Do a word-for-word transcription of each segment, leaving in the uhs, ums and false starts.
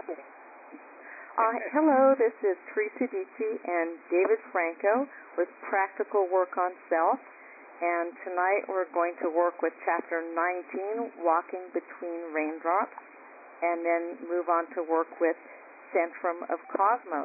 Uh, hello, this is Teresa Dici and David Franco with Practical Work on Self. And tonight we're going to work with Chapter nineteen, Walking Between Raindrops, and then move on to work with Centrum of Cosmos.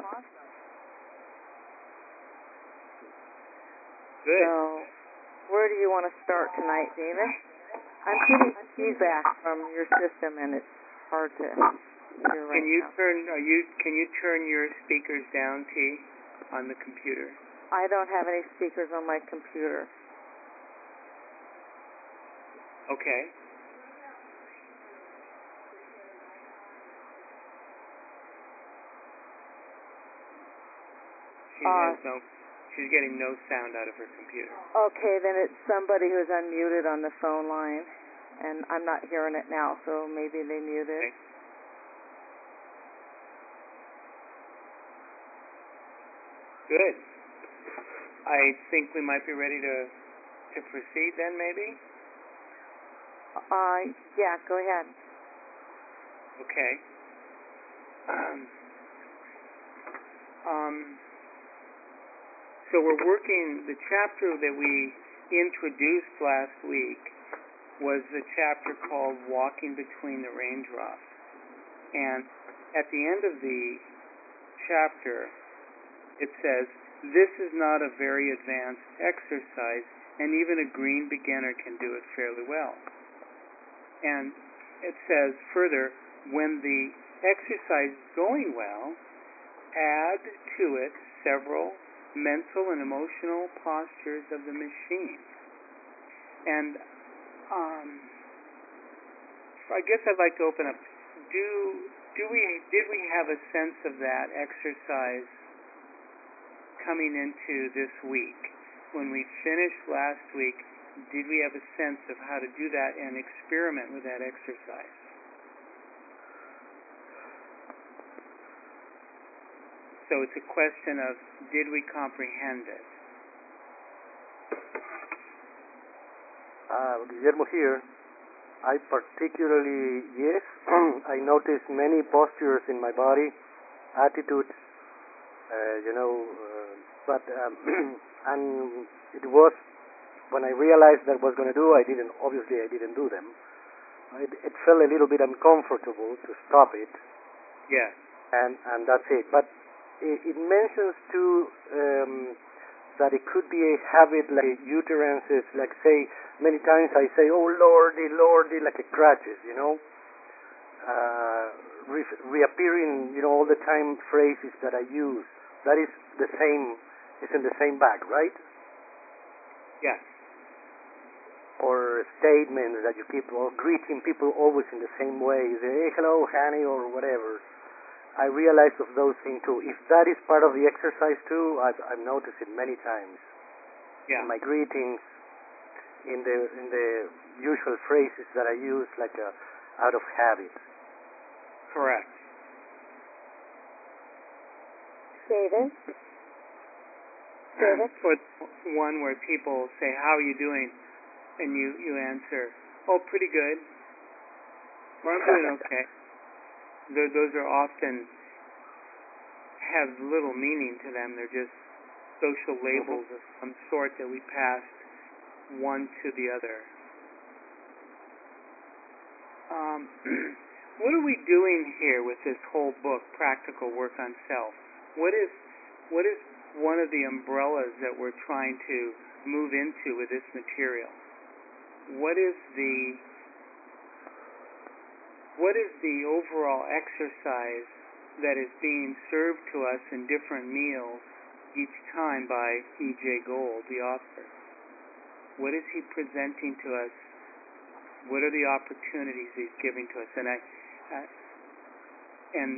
Good. So, where do you want to start tonight, David? I'm getting feedback from your system, and it's hard to hear right Can you now. turn? Are you? Can you turn your speakers down, T, on the computer? I don't have any speakers on my computer. Okay. She Uh, has no. She's getting no sound out of her computer. Okay, then it's somebody who's unmuted on the phone line, and I'm not hearing it now, so maybe they muted. Okay. Good. I think we might be ready to to proceed then, maybe. Uh, yeah, go ahead. Okay. Um, um, so we're working, the chapter that we introduced last week was the chapter called Walking Between the Raindrops. And at the end of the chapter, it says, "This is not a very advanced exercise, and even a green beginner can do it fairly well." And it says further, when the exercise is going well, add to it several mental and emotional postures of the machine. And um, I guess I'd like to open up. Do do we did we have a sense of that exercise coming into this week? When we finished last week, did we have a sense of how to do that and experiment with that exercise? So it's a question of, did we comprehend it? Uh, Guillermo here. I particularly, yes, I noticed many postures in my body, attitudes, uh, you know, uh, but, um, and it was, when I realized that I was going to do, I didn't, obviously I didn't do them. It, it felt a little bit uncomfortable to stop it. Yes. And, and that's it. But it, it mentions too, um, that it could be a habit like utterances, like say, many times I say, "Oh Lordy, Lordy," like a crutches, you know, uh, re- reappearing, you know, all the time phrases that I use. That is the same, it's in the same bag, right? Yes. Or statements that you keep, or greeting people always in the same way. You say, "Hey, hello, honey," or whatever. I realize of those things too. If that is part of the exercise too, I've, I've noticed it many times. Yeah. In my greetings, in the in the usual phrases that I use, like uh, out of habit. Correct. David? David? Or one where people say, "How are you doing?" and you, you answer, "Oh, pretty good," or "I'm doing okay." Those, those are often have little meaning to them. They're just social labels of some sort that we passed one to the other. Um, what are we doing here with this whole book, Practical Work on Self? What is what is one of the umbrellas that we're trying to move into with this material? What is the what is the overall exercise that is being served to us in different meals each time by E J Gold, the author? What is he presenting to us? What are the opportunities he's giving to us? And I, uh, and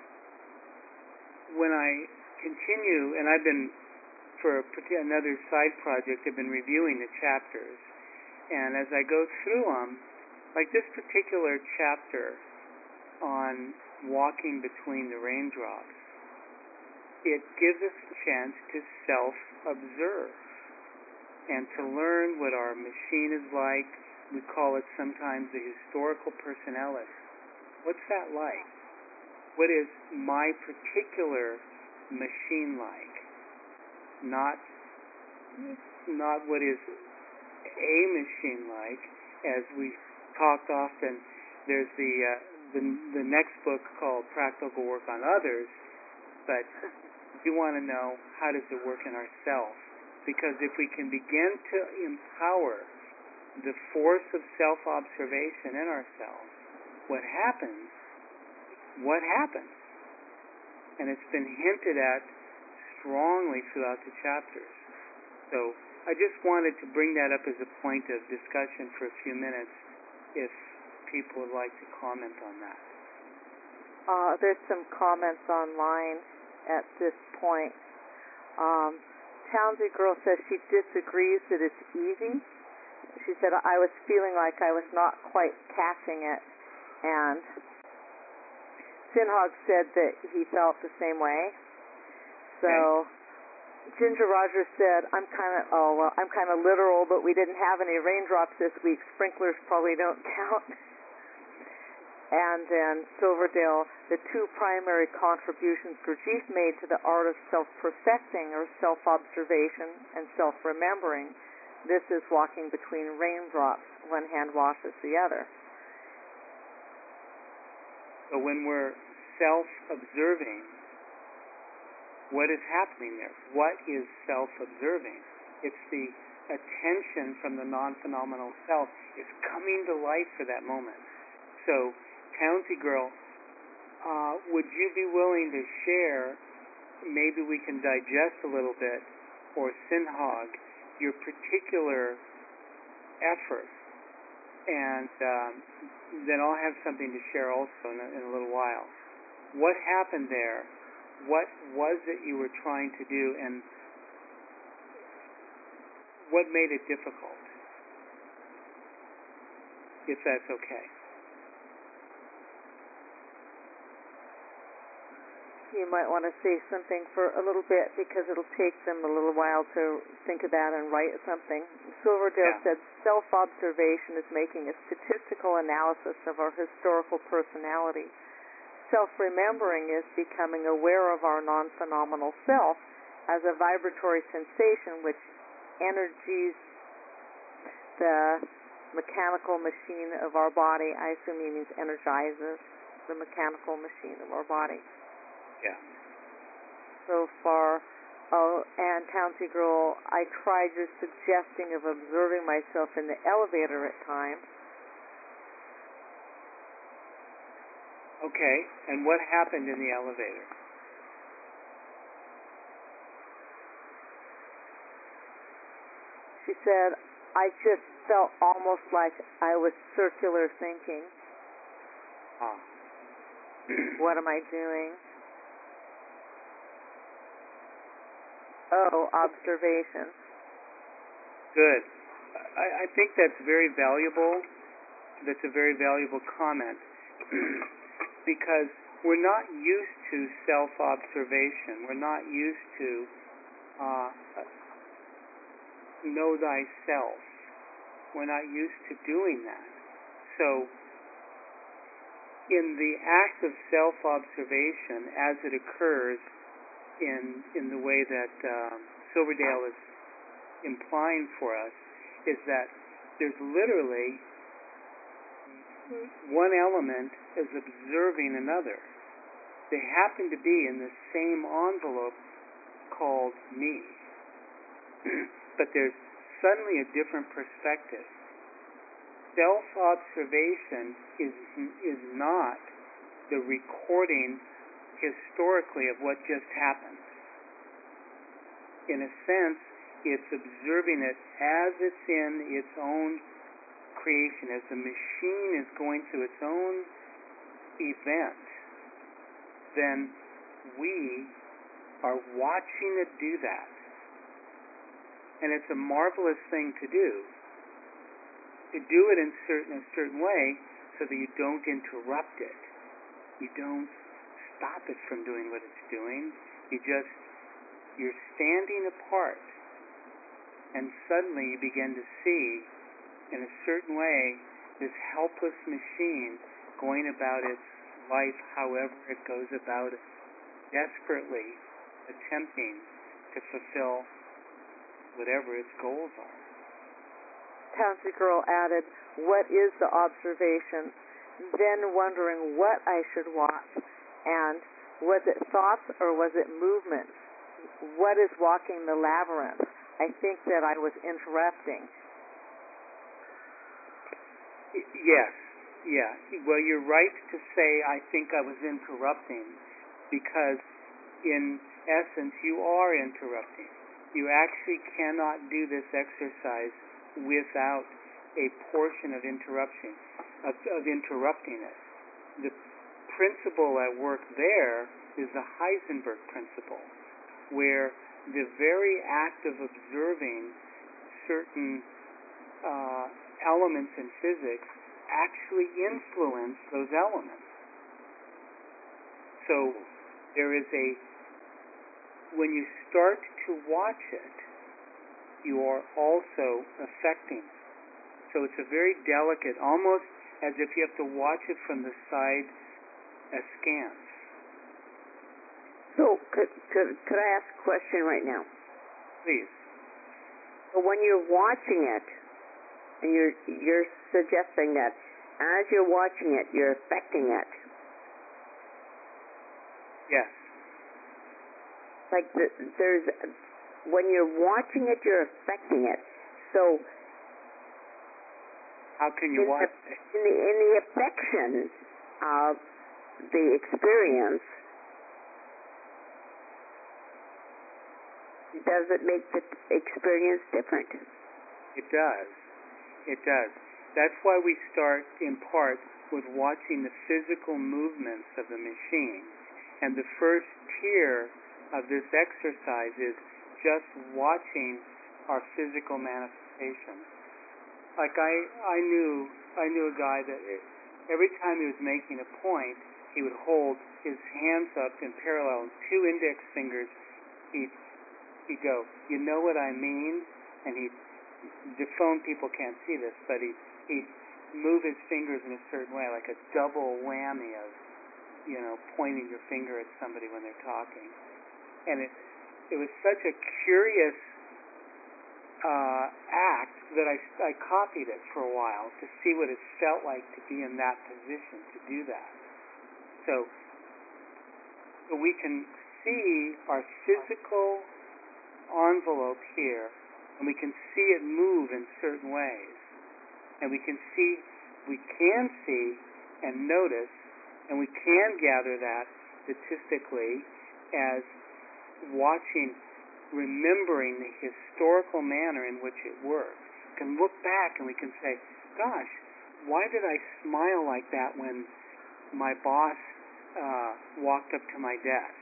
when I continue, and I've been for another side project, I've been reviewing the chapters, and as I go through them, like this particular chapter on walking between the raindrops, it gives us a chance to self-observe and to learn what our machine is like. We call it sometimes the historical personality. What's that like? what is my particular machine like, not not what is a machine like. As we talked often, there's the uh, the, the next book called Practical Work on Others, but we want to know, how does it work in ourselves? Because if we can begin to empower the force of self-observation in ourselves, what happens, what happens? And it's been hinted at strongly throughout the chapters. So I just wanted to bring that up as a point of discussion for a few minutes, if people would like to comment on that. Uh, there's some comments online at this point. Um, Townsy Girl says she disagrees that it's easy. She said, I was feeling like I was not quite catching it. And Sinhog said that he felt the same way. So okay. Ginger Rogers said, I'm kind of, oh, well, I'm kind of literal, but we didn't have any raindrops this week. Sprinklers probably don't count. And then Silverdale, the two primary contributions Gurdjieff made to the art of self-perfecting are self-observation and self-remembering. This is walking between raindrops. One hand washes the other. So when we're self-observing, what is happening there? What is self-observing? It's the attention from the non-phenomenal self is coming to life for that moment. So, Townsy Girl, uh, would you be willing to share, maybe we can digest a little bit, or Sinhog, your particular effort, and um, then I'll have something to share also in a, in a little while. What happened there? What was it you were trying to do, and what made it difficult? If that's okay. You might want to say something for a little bit, because it'll take them a little while to think of that and write something. Silverdale Yeah. said, self-observation is making a statistical analysis of our historical personality. Self-remembering is becoming aware of our non-phenomenal self as a vibratory sensation which energies the mechanical machine of our body. I assume he means energizes the mechanical machine of our body. Yeah. So far, oh, and Townsy Girl, I tried your suggesting of observing myself in the elevator at times. Okay, and what happened in the elevator? She said, I just felt almost like I was circular thinking. Ah. What am I doing? Oh, observation. Good. I, I think that's very valuable. That's a very valuable comment. Because we're not used to self-observation. We're not used to uh, know thyself. We're not used to doing that. So, in the act of self-observation, as it occurs in in the way that um, Silverdale is implying for us, is that there's literally one element is observing another. They happen to be in the same envelope called me. But there's suddenly a different perspective. Self-observation is is not the recording historically of what just happened. In a sense, it's observing it as it's in its own creation, as the machine is going through its own event. Then we are watching it do that. And it's a marvelous thing to do. To do it in certain, a certain way so that you don't interrupt it. You don't stop it from doing what it's doing. You just, you're standing apart. And suddenly you begin to see, in a certain way, this helpless machine going about its life however it goes about it, desperately attempting to fulfill whatever its goals are. Townsy Girl added, what is the observation? Then wondering what I should watch, and was it thoughts or was it movements? What is walking the labyrinth? I think that I was interrupting. Yes, yeah. Well, you're right to say I think I was interrupting, because in essence you are interrupting. You actually cannot do this exercise without a portion of interruption, of, of interrupting it. The principle at work there is the Heisenberg principle, where the very act of observing certain uh, elements in physics actually influence those elements. So there is a, when you start to watch it, you are also affecting it. So it's a very delicate, almost as if you have to watch it from the side askance. So could, could, could I ask a question right now? Please. So when you're watching it, and you're, you're suggesting that as you're watching it, you're affecting it. Yes. Like the, there's, when you're watching it, you're affecting it. So how can you in watch the, it? In the, in the affection of the experience, does it make the experience different? It does. It does. That's why we start, in part, with watching the physical movements of the machine. And the first tier of this exercise is just watching our physical manifestations. Like I, I knew, I knew a guy that every time he was making a point, he would hold his hands up in parallel, and two index fingers. He'd, he'd go, "You know what I mean?" And he'd, the phone people can't see this, but he he'd move his fingers in a certain way, like a double whammy of, you know, pointing your finger at somebody when they're talking. And it it was such a curious uh, act that I, I copied it for a while to see what it felt like to be in that position, to do that. So, so we can see our physical envelope here, and we can see it move in certain ways. And we can see, we can see and notice, and we can gather that statistically as watching, remembering the historical manner in which it works. We can look back and we can say, gosh, why did I smile like that when my boss uh, walked up to my desk?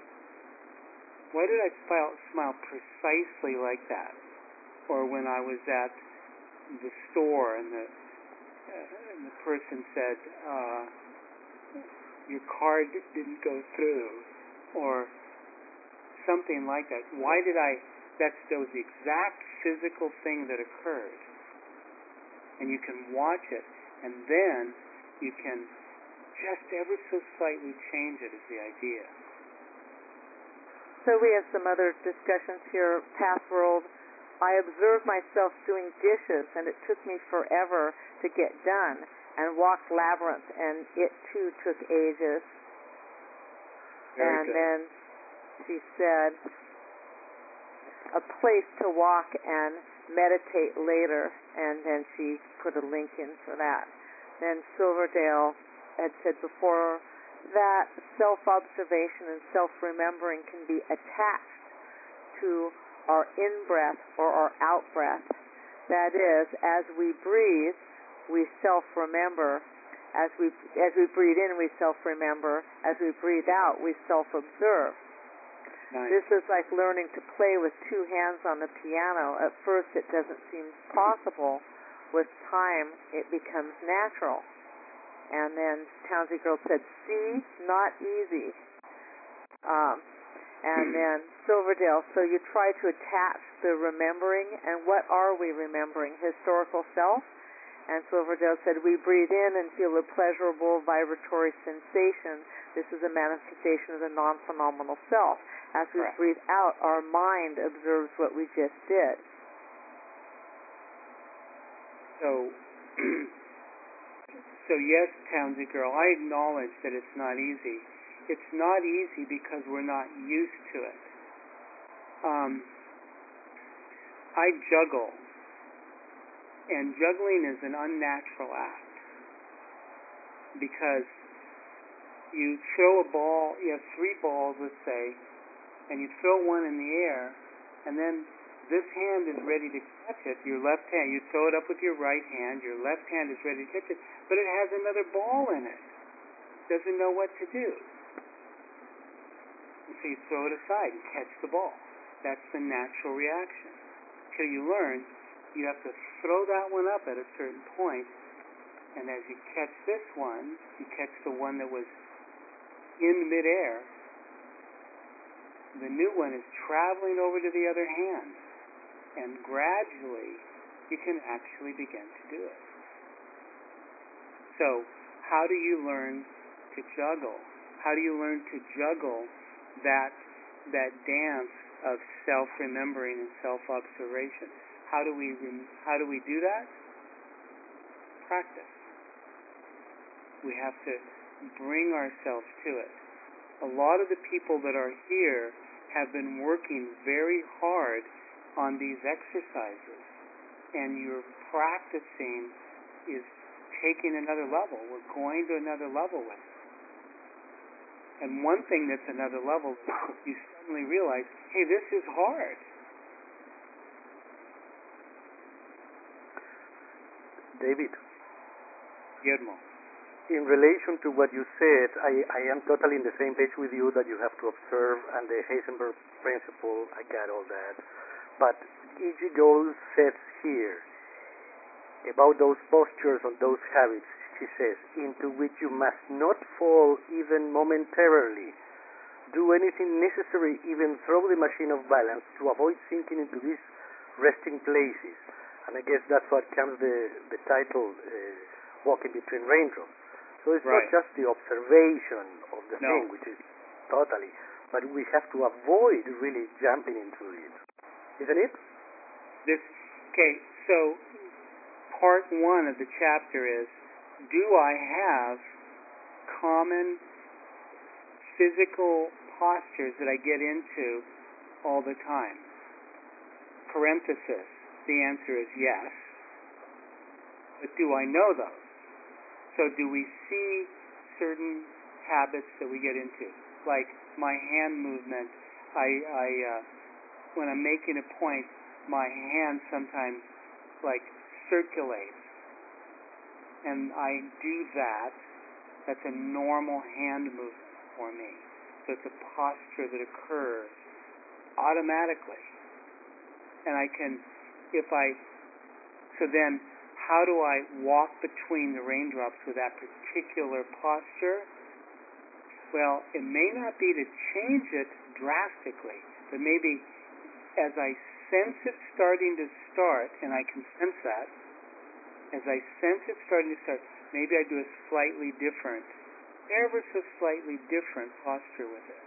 Why did I smile, smile precisely like that? Or when I was at the store and the, uh, and the person said, uh, your card didn't go through, or something like that. Why did I, that's, that was the exact physical thing that occurred. And you can watch it, and then you can just ever so slightly change it is the idea. So we have some other discussions here. Path World, I observed myself doing dishes, and it took me forever to get done, and walked labyrinth, and it too took ages. Very and good. Then she said, a place to walk and meditate later, and then she put a link in for that. Then Silverdale had said before that self-observation and self-remembering can be attached to our in-breath or our out-breath. That is, as we breathe, we self-remember. As we, as we breathe in, we self-remember. As we breathe out, we self-observe. Nice. This is like learning to play with two hands on the piano. At first, it doesn't seem possible. With time, it becomes natural. And then Townsy Girl said, see, not easy. Um, and then Silverdale, so you try to attach the remembering, and what are we remembering? Historical self? And Silverdale said, we breathe in and feel a pleasurable vibratory sensation. This is a manifestation of the non-phenomenal self. As we Correct. breathe out, our mind observes what we just did. So, so yes, Townsy girl, I acknowledge that it's not easy. It's not easy because we're not used to it. Um, I juggle, and juggling is an unnatural act because you throw a ball, you have three balls, let's say, and you throw one in the air, and then this hand is ready to catch it, your left hand, you throw it up with your right hand, your left hand is ready to catch it, but it has another ball in it. Doesn't know what to do. And so you throw it aside and catch the ball. That's the natural reaction. Till you learn, you have to throw that one up at a certain point, and as you catch this one, you catch the one that was in midair, the new one is traveling over to the other hand, and gradually you can actually begin to do it. So, how do you learn to juggle? How do you learn to juggle that that dance of self-remembering and self-observation? How do we how do we do that? Practice. We have to bring ourselves to it. A lot of the people that are here have been working very hard on these exercises, and your practicing is taking another level. We're going to another level with it. And one thing that's another level, you suddenly realize, hey, this is hard. David, Guillermo. in relation to what you said, I, I am totally in the same page with you that you have to observe, and the Heisenberg principle, I got all that. But E G. Gold says here about those postures and those habits, she says, into which you must not fall even momentarily. Do anything necessary, even throw the machine of balance, to avoid sinking into these resting places. And I guess that's what comes the, the title, uh, Walking Between Raindrops. So it's Right. not just the observation of the No. thing, which is totally, but we have to avoid really jumping into it. Isn't it? This okay, so part one of the chapter is, do I have common physical postures that I get into all the time? Parenthesis, the answer is yes. But do I know those? So do we see certain habits that we get into? Like my hand movement, I, I uh, when I'm making a point, my hand sometimes like circulates, and I do that. That's a normal hand movement for me. So it's a posture that occurs automatically, and I can, if I, so then how do I walk between the raindrops with that particular posture? Well, it may not be to change it drastically, but maybe as I sense it starting to start, and I can sense that, as I sense it starting to start, maybe I do a slightly different, ever so slightly different posture with it.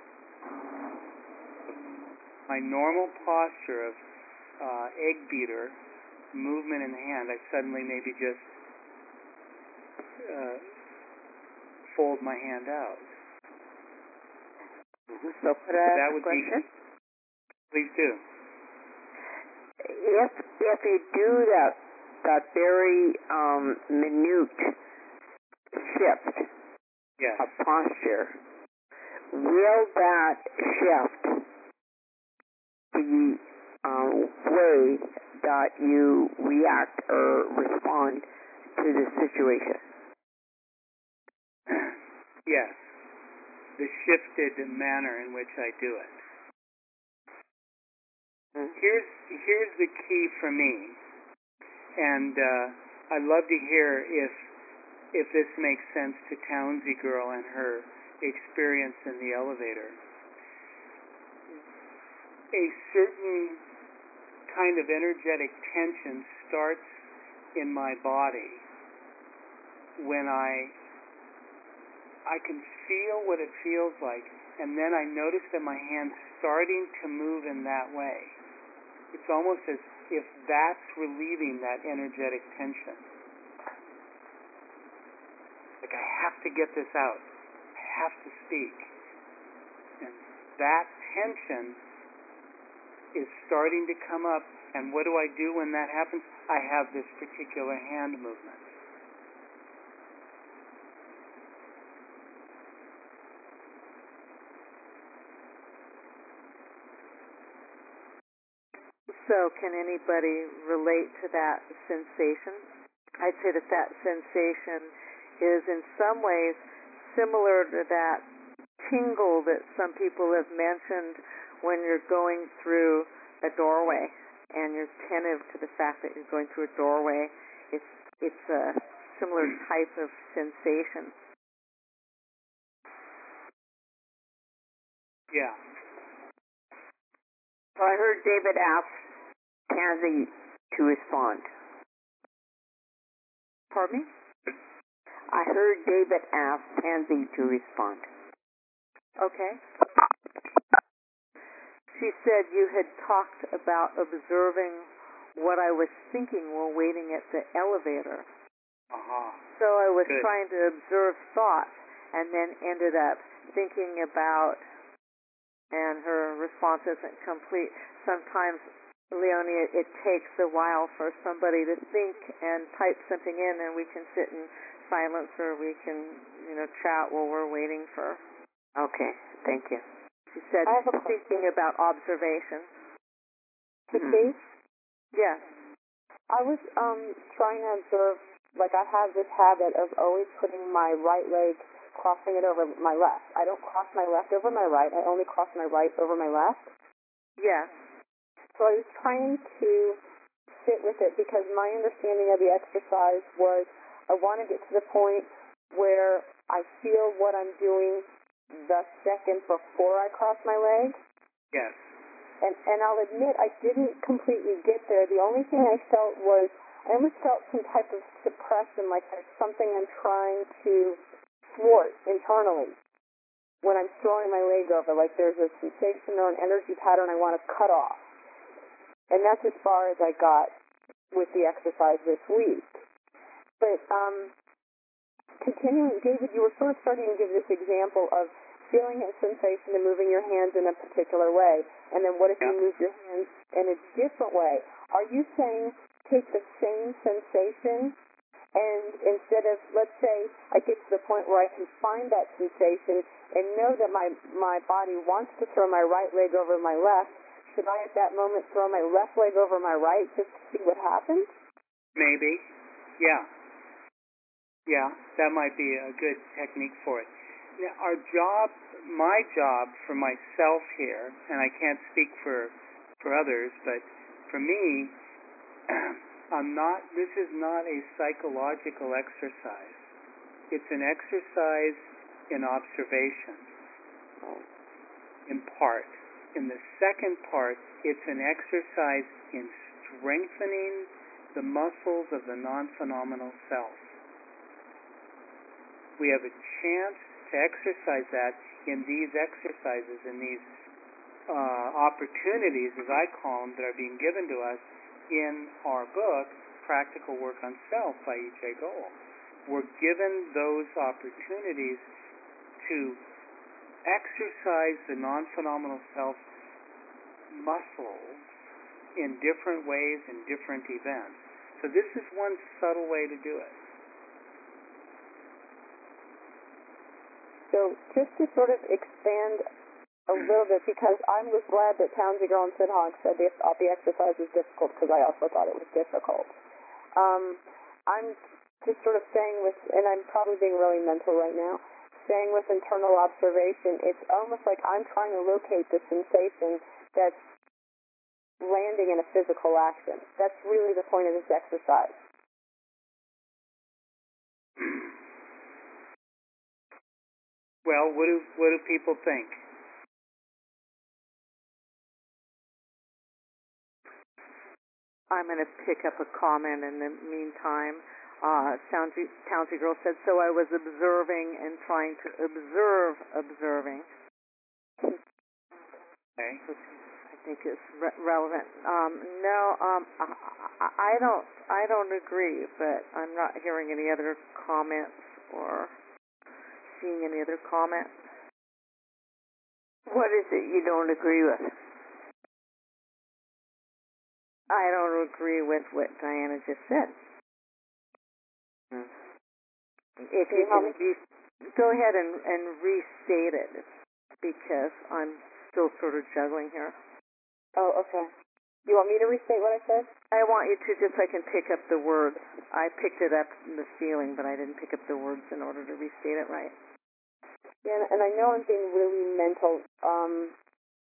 My normal posture of uh, egg beater, movement in the hand, I suddenly maybe just uh, fold my hand out. So could I ask That a would question? be, please do. If if you do that that very um, minute shift Yes. of posture, will that shift the um, way that you react or respond to the situation? Yes. The shifted manner in which I do it. Here's here's the key for me, and uh, I'd love to hear if if this makes sense to Townsy Girl and her experience in the elevator. A certain kind of energetic tension starts in my body when I I can feel what it feels like, and then I notice that my hand's starting to move in that way. It's almost as if that's relieving that energetic tension. Like, I have to get this out. I have to speak. And that tension is starting to come up, and what do I do when that happens? I have this particular hand movement. So can anybody relate to that sensation? I'd say that that sensation is in some ways similar to that tingle that some people have mentioned when you're going through a doorway and you're attentive to the fact that you're going through a doorway. It's it's a similar type of sensation. Yeah. So I heard David ask Tansy to respond. Pardon me? I heard David ask Tansy to respond. Okay. She said you had talked about observing what I was thinking while waiting at the elevator. Uh-huh. So I was Good. trying to observe thoughts and then ended up thinking about, and her response isn't complete. Sometimes, Leonie, it, it takes a while for somebody to think and type something in, and we can sit in silence or we can, you know, chat while we're waiting for. Okay, thank you. She said I have a thinking about observation. Patrice, Yes. I was um trying to observe, like I have this habit of always putting my right leg, crossing it over my left. I don't cross my left over my right. I only cross my right over my left. Yes. So I was trying to sit with it because my understanding of the exercise was I want to get to the point where I feel what I'm doing the second before I cross my leg. Yes. And, and I'll admit I didn't completely get there. The only thing I felt was, I almost felt some type of suppression, like there's something I'm trying to thwart internally when I'm throwing my leg over, like there's a sensation or an energy pattern I want to cut off. And that's as far as I got with the exercise this week. But um, continuing, David, you were sort of starting to give this example of feeling a sensation and moving your hands in a particular way. And then what if Yeah. you move your hands in a different way? Are you saying take the same sensation and instead of, let's say, I get to the point where I can find that sensation and know that my, my body wants to throw my right leg over my left, should I at that moment throw my left leg over my right just to see what happens? Maybe. Yeah. Yeah, that might be a good technique for it. Now, our job, my job for myself here, and I can't speak for for others, but for me, I'm not. This is not a psychological exercise. It's an exercise in observation, in part. In the second part, it's an exercise in strengthening the muscles of the non-phenomenal self. We have a chance to exercise that in these exercises, in these uh, opportunities, as I call them, that are being given to us in our book, Practical Work on Self by E J Goel. We're given those opportunities to exercise the non-phenomenal self muscles in different ways, in different events. So this is one subtle way to do it. So just to sort of expand a little bit, because I was glad that Townsy Girl and Sid Hawk said the, uh, the exercise was difficult, because I also thought it was difficult. Um, I'm just sort of staying with, and I'm probably being really mental right now, staying with internal observation. It's almost like I'm trying to locate the sensation that's landing in a physical action. That's really the point of this exercise. Well, what do what do people think? I'm going to pick up a comment in the meantime. Uh, Townsy, Townsy Girl said, so I was observing and trying to observe observing. Okay. Which I think is re- relevant. Um, no, um, I, I don't. I don't agree, but I'm not hearing any other comments or seeing any other comments. What is it you don't agree with? I don't agree with what Diana just said. Hmm. If you can re- go ahead and, and restate it, because I'm still sort of juggling here. Oh, okay. You want me to restate what I said? I want you to, just so I can pick up the words. I picked it up in the feeling, but I didn't pick up the words in order to restate it right. Yeah, and I know I'm being really mental, um,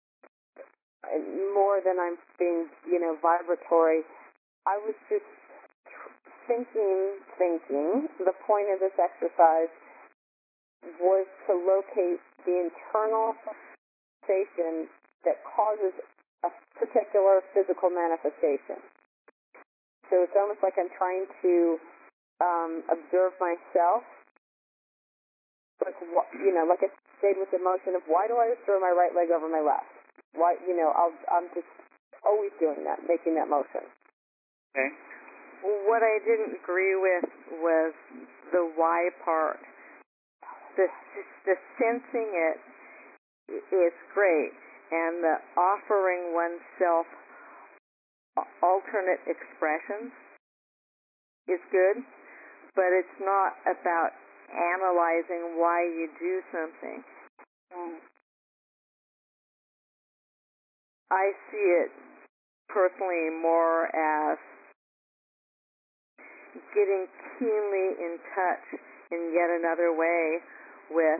more than I'm being, you know, vibratory. I was just thinking, thinking, the point of this exercise was to locate the internal sensation that causes a particular physical manifestation. So it's almost like I'm trying to um, observe myself, like, you know, like I stayed with the motion of why do I throw my right leg over my left? Why, you know, I'll, I'm just always doing that, making that motion. Okay. What I didn't agree with was the why part. The, the sensing it is great, and the offering oneself alternate expressions is good, but it's not about analyzing why you do something. Mm. I see it personally more as getting keenly in touch in yet another way with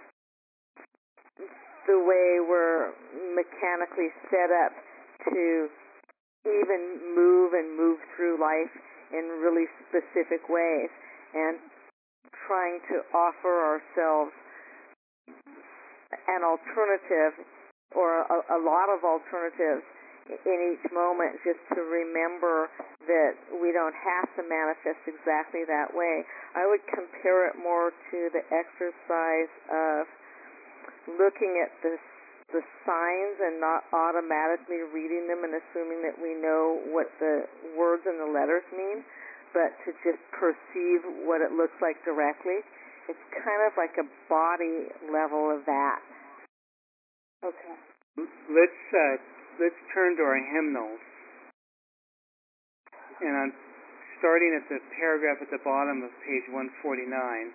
the way we're mechanically set up to even move and move through life in really specific ways, and trying to offer ourselves an alternative or a, a lot of alternatives in each moment, just to remember that we don't have to manifest exactly that way. I would compare it more to the exercise of looking at the the signs and not automatically reading them and assuming that we know what the words and the letters mean, but to just perceive what it looks like directly. It's kind of like a body level of that. Okay. Let's uh, let's turn to our hymnals, and I'm starting at the paragraph at the bottom of page one forty-nine.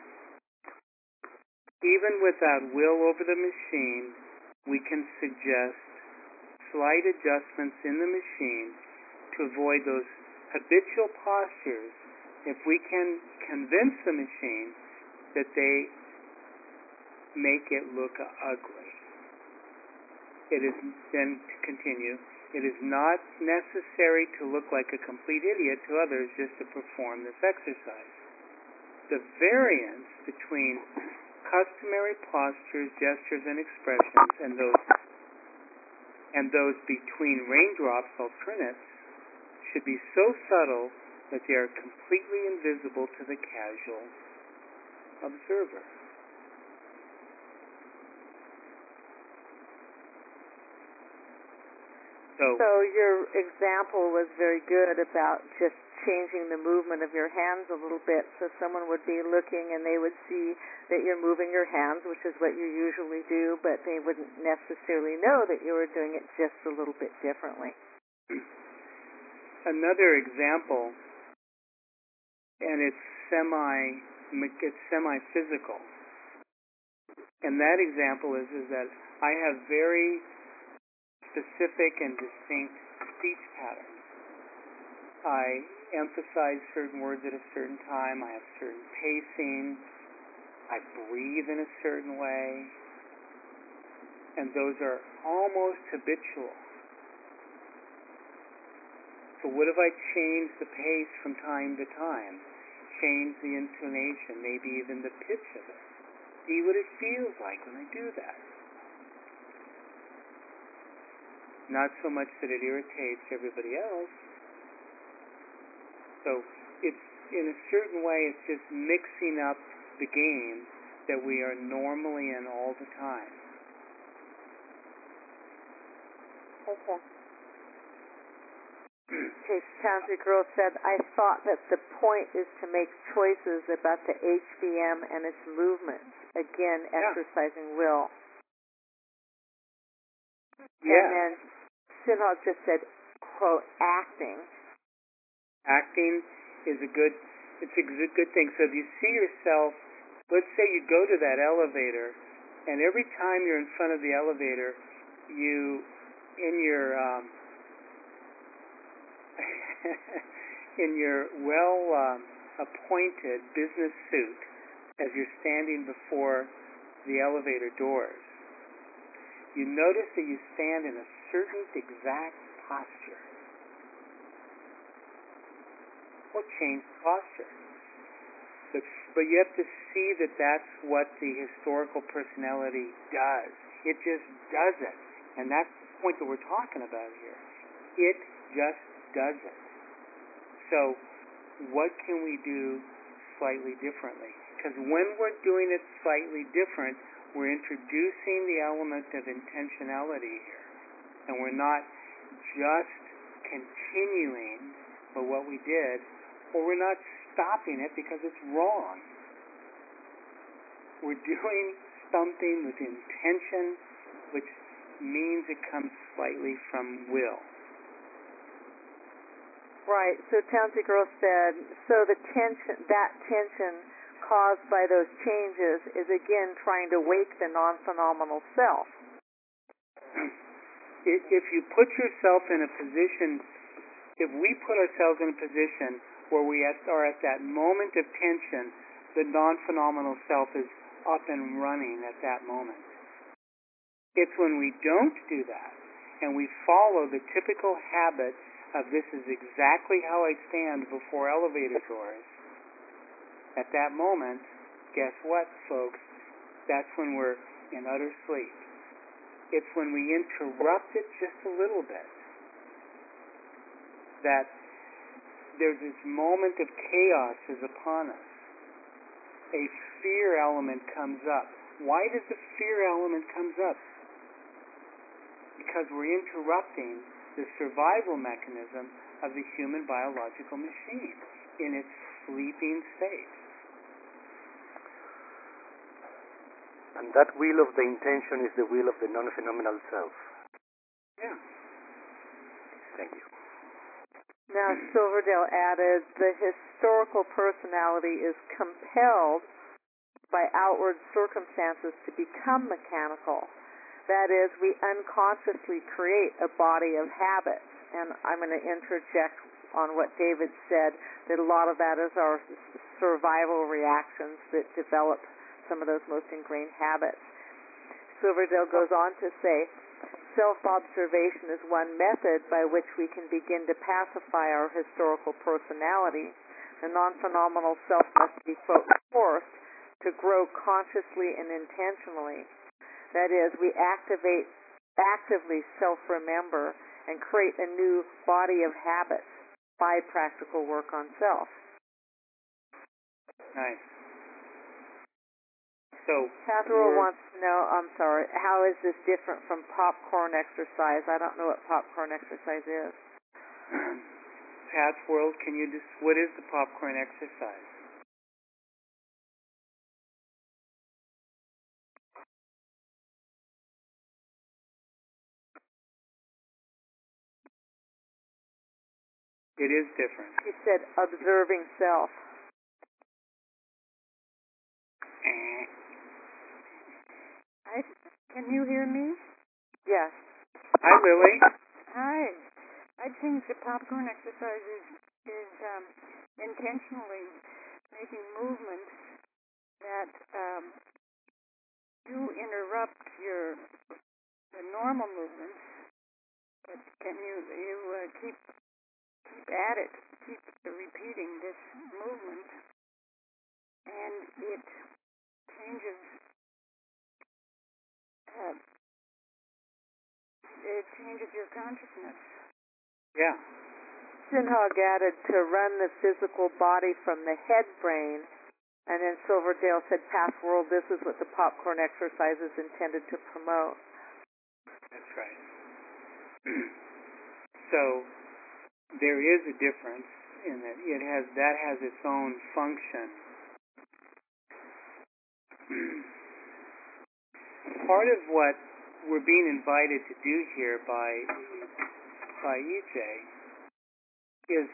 Even without will over the machine, we can suggest slight adjustments in the machine to avoid those habitual postures if we can convince the machine that they make it look ugly. It is, then to continue, it is not necessary to look like a complete idiot to others just to perform this exercise. The variance between customary postures, gestures, and expressions, and those and those between raindrops alternates should be so subtle that they are completely invisible to the casual observer. So, So your example was very good about just changing the movement of your hands a little bit, so someone would be looking and they would see that you're moving your hands, which is what you usually do, but they wouldn't necessarily know that you were doing it just a little bit differently. another example, and it's semi it's semi-physical, and that example is is that I have very specific and distinct speech patterns. I emphasize certain words at a certain time. I have certain pacing. I breathe in a certain way. And those are almost habitual. So what if I change the pace from time to time? Change the intonation, maybe even the pitch of it. See what it feels like when I do that. Not so much that it irritates everybody else, So it's, in a certain way, it's just mixing up the game that we are normally in all the time. Okay. Okay, Tansy Girl said, I thought that the point is to make choices about the H V M and its movements. Again, Yeah. exercising will. Yeah. And then Sinhal just said, quote, acting. Acting is a good, it's a good, good thing. So if you see yourself, let's say you go to that elevator, and every time you're in front of the elevator, you, in your, um, in your well um, appointed business suit, as you're standing before the elevator doors, you notice that you stand in a certain exact posture. Well, change the posture. But, but you have to see that that's what the historical personality does. It just does it. And that's the point that we're talking about here. It just does it. So what can we do slightly differently? Because when we're doing it slightly different, we're introducing the element of intentionality here. And we're not just continuing with what we did, or we're not stopping it because it's wrong. We're doing something with intention, which means it comes slightly from will. Right. So Tansy Girl said, so the tension, that tension caused by those changes is again trying to wake the non-phenomenal self. If you put yourself in a position, if we put ourselves in a position where we are at that moment of tension, the non-phenomenal self is up and running at that moment. It's when we don't do that, and we follow the typical habit of this is exactly how I stand before elevator doors, at that moment, guess what, folks? That's when we're in utter sleep. It's when we interrupt it just a little bit that there's this moment of chaos is upon us. A fear element comes up. Why does the fear element comes up? Because we're interrupting the survival mechanism of the human biological machine in its sleeping state. And that will of the intention is the will of the non-phenomenal self. Yeah. Thank you. Now, Silverdale added, the historical personality is compelled by outward circumstances to become mechanical. That is, we unconsciously create a body of habits. And I'm going to interject on what David said, that a lot of that is our survival reactions that develop some of those most ingrained habits. Silverdale goes on to say, self-observation is one method by which we can begin to pacify our historical personality. The non-phenomenal self must be forced to grow consciously and intentionally. That is, we activate, actively self-remember and create a new body of habits by practical work on self. Nice. So, Catherine wants to know, I'm sorry, how is this different from popcorn exercise? I don't know what popcorn exercise is. Pat's World, can you just, what is the popcorn exercise? It is different. He said observing self. I, can you hear me? Yes. Hi, Lily. Hi. I think the popcorn exercise is, is um, intentionally making movements that um, do interrupt your the normal movements, but can you you uh, keep keep at it, keep repeating this movement, and it changes. Uh, it changes your consciousness. Yeah. Lichtenhog added to run the physical body from the head brain, and then Silverdale said, past world, this is what the popcorn exercise is intended to promote. That's right. So there is a difference in that it has that has its own function. Part of what we're being invited to do here by by E J is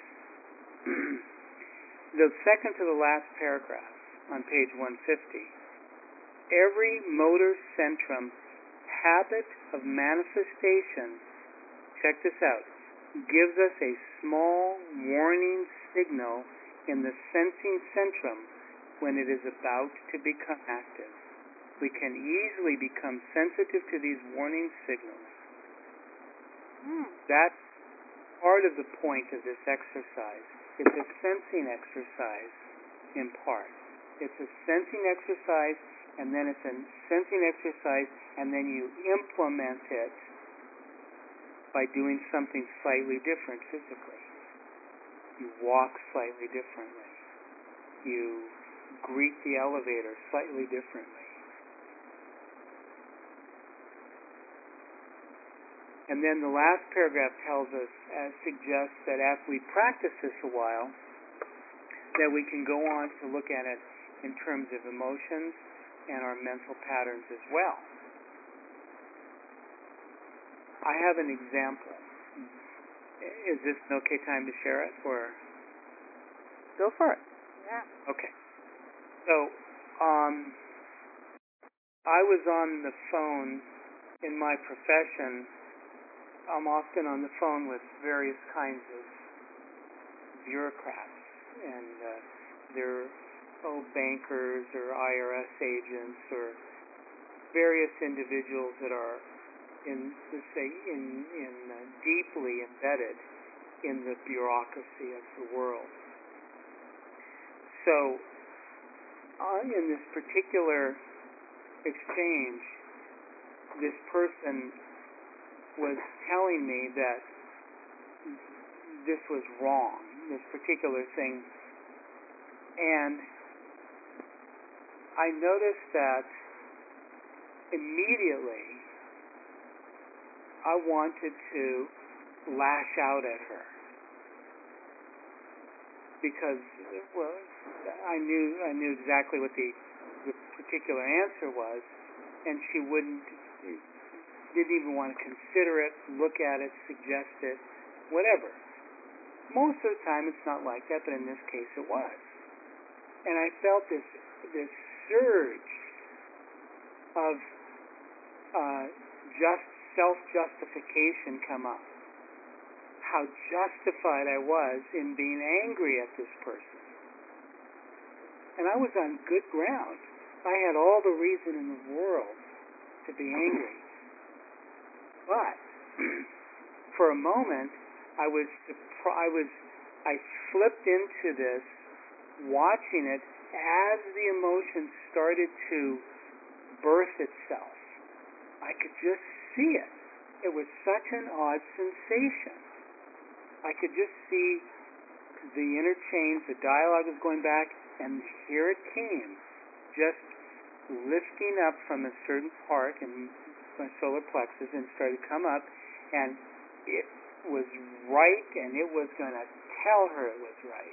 the second to the last paragraph on page one fifty. Every motor centrum habit of manifestation, check this out, gives us a small warning signal in the sensing centrum when it is about to become active. We can easily become sensitive to these warning signals. Hmm. That's part of the point of this exercise. It's a sensing exercise in part. It's a sensing exercise, and then it's a sensing exercise, and then you implement it by doing something slightly different physically. You walk slightly differently. You greet the elevator slightly differently. And then the last paragraph tells us, uh, suggests that after we practice this a while, that we can go on to look at it in terms of emotions and our mental patterns as well. I have an example. Is this an okay time to share it, or? Go for it. Yeah. Okay. So, um, I was on the phone in my profession. I'm often on the phone with various kinds of bureaucrats, and uh, they're oh, bankers or I R S agents or various individuals that are in, let's say, in, in uh, deeply embedded in the bureaucracy of the world. So, uh, in this particular exchange, this person was telling me that this was wrong, this particular thing, and I noticed that immediately I wanted to lash out at her because, well, I knew I knew exactly what the, the particular answer was, and she wouldn't, didn't even want to consider it, look at it, suggest it, whatever. Most of the time it's not like that, but in this case it was. And I felt this this surge of uh, just self-justification come up. How justified I was in being angry at this person. And I was on good ground. I had all the reason in the world to be angry. But for a moment, I was I was I slipped into this, watching it as the emotion started to birth itself. I could just see it. It was such an odd sensation. I could just see the interchange, the dialogue was going back, and here it came, just lifting up from a certain part in my solar plexus and started to come up, and it was right, and it was going to tell her it was right.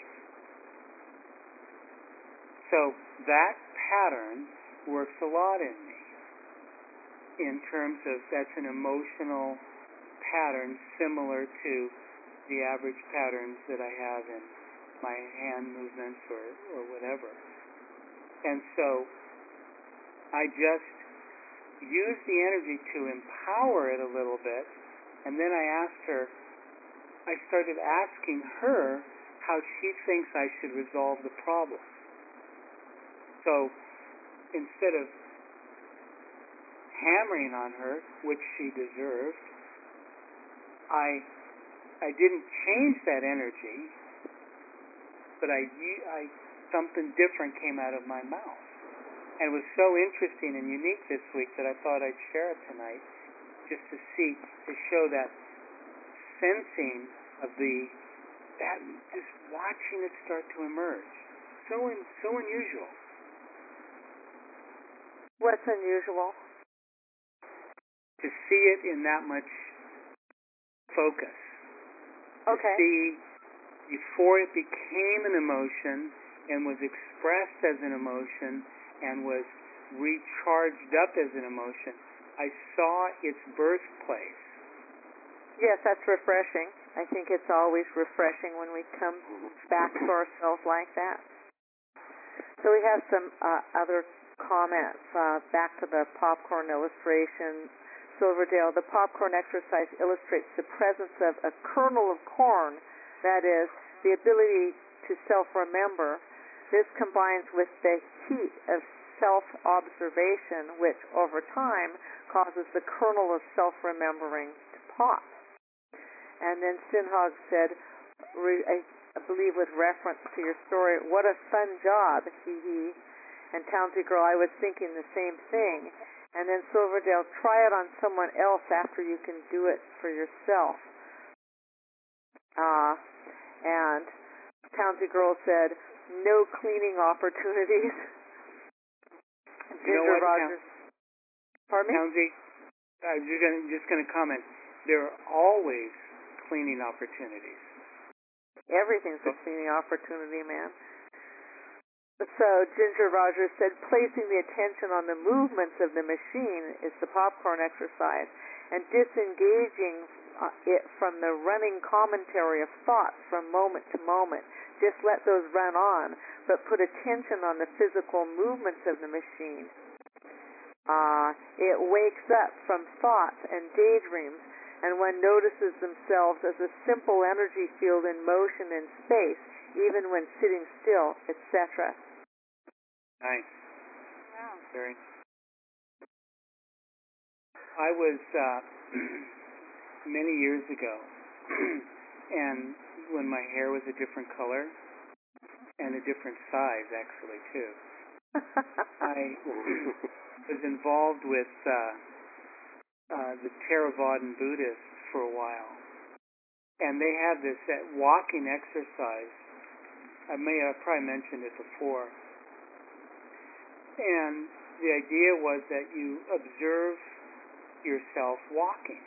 So that pattern works a lot in me, in terms of that's an emotional pattern similar to the average patterns that I have in my hand movements or, or whatever. And so I just used the energy to empower it a little bit, and then I asked her, I started asking her how she thinks I should resolve the problem. So instead of hammering on her, which she deserved, I I didn't change that energy, but I, I something different came out of my mouth. And it was so interesting and unique this week that I thought I'd share it tonight, just to see, to show that sensing of the that just watching it start to emerge, so in, so unusual. What's unusual? To see it in that much focus. Okay. To see before it became an emotion and was expressed as an emotion and was recharged up as an emotion, I saw its birthplace. Yes, that's refreshing. I think it's always refreshing when we come back to ourselves like that. So we have some uh, other comments. Uh, back to the popcorn illustration. Silverdale, the popcorn exercise illustrates the presence of a kernel of corn, that is, the ability to self-remember. This combines with the heat of self-observation, which over time causes the kernel of self-remembering to pop. And then Sinhog said, re, I, I believe with reference to your story, what a fun job, hee hee. And Townsy Girl, I was thinking the same thing. And then Silverdale, try it on someone else after you can do it for yourself. Uh, and Townsy Girl said, no cleaning opportunities. You know Ginger what, Rogers. Pardon me? Townsy, I'm just gonna, just going to comment. There are always cleaning opportunities. Everything's a cleaning opportunity, man. So Ginger Rogers said, placing the attention on the movements of the machine is the popcorn exercise, and disengaging uh, it from the running commentary of thoughts from moment to moment. Just let those run on, but put attention on the physical movements of the machine. Uh, it wakes up from thoughts and daydreams, and one notices themselves as a simple energy field in motion in space, even when sitting still, et cetera. Nice. Wow. Very. I was uh, many years ago, and when my hair was a different color and a different size, actually too. I was involved with uh, uh, the Theravadan Buddhists for a while, and they had this uh, walking exercise. I may have probably mentioned it before. And the idea was that you observe yourself walking.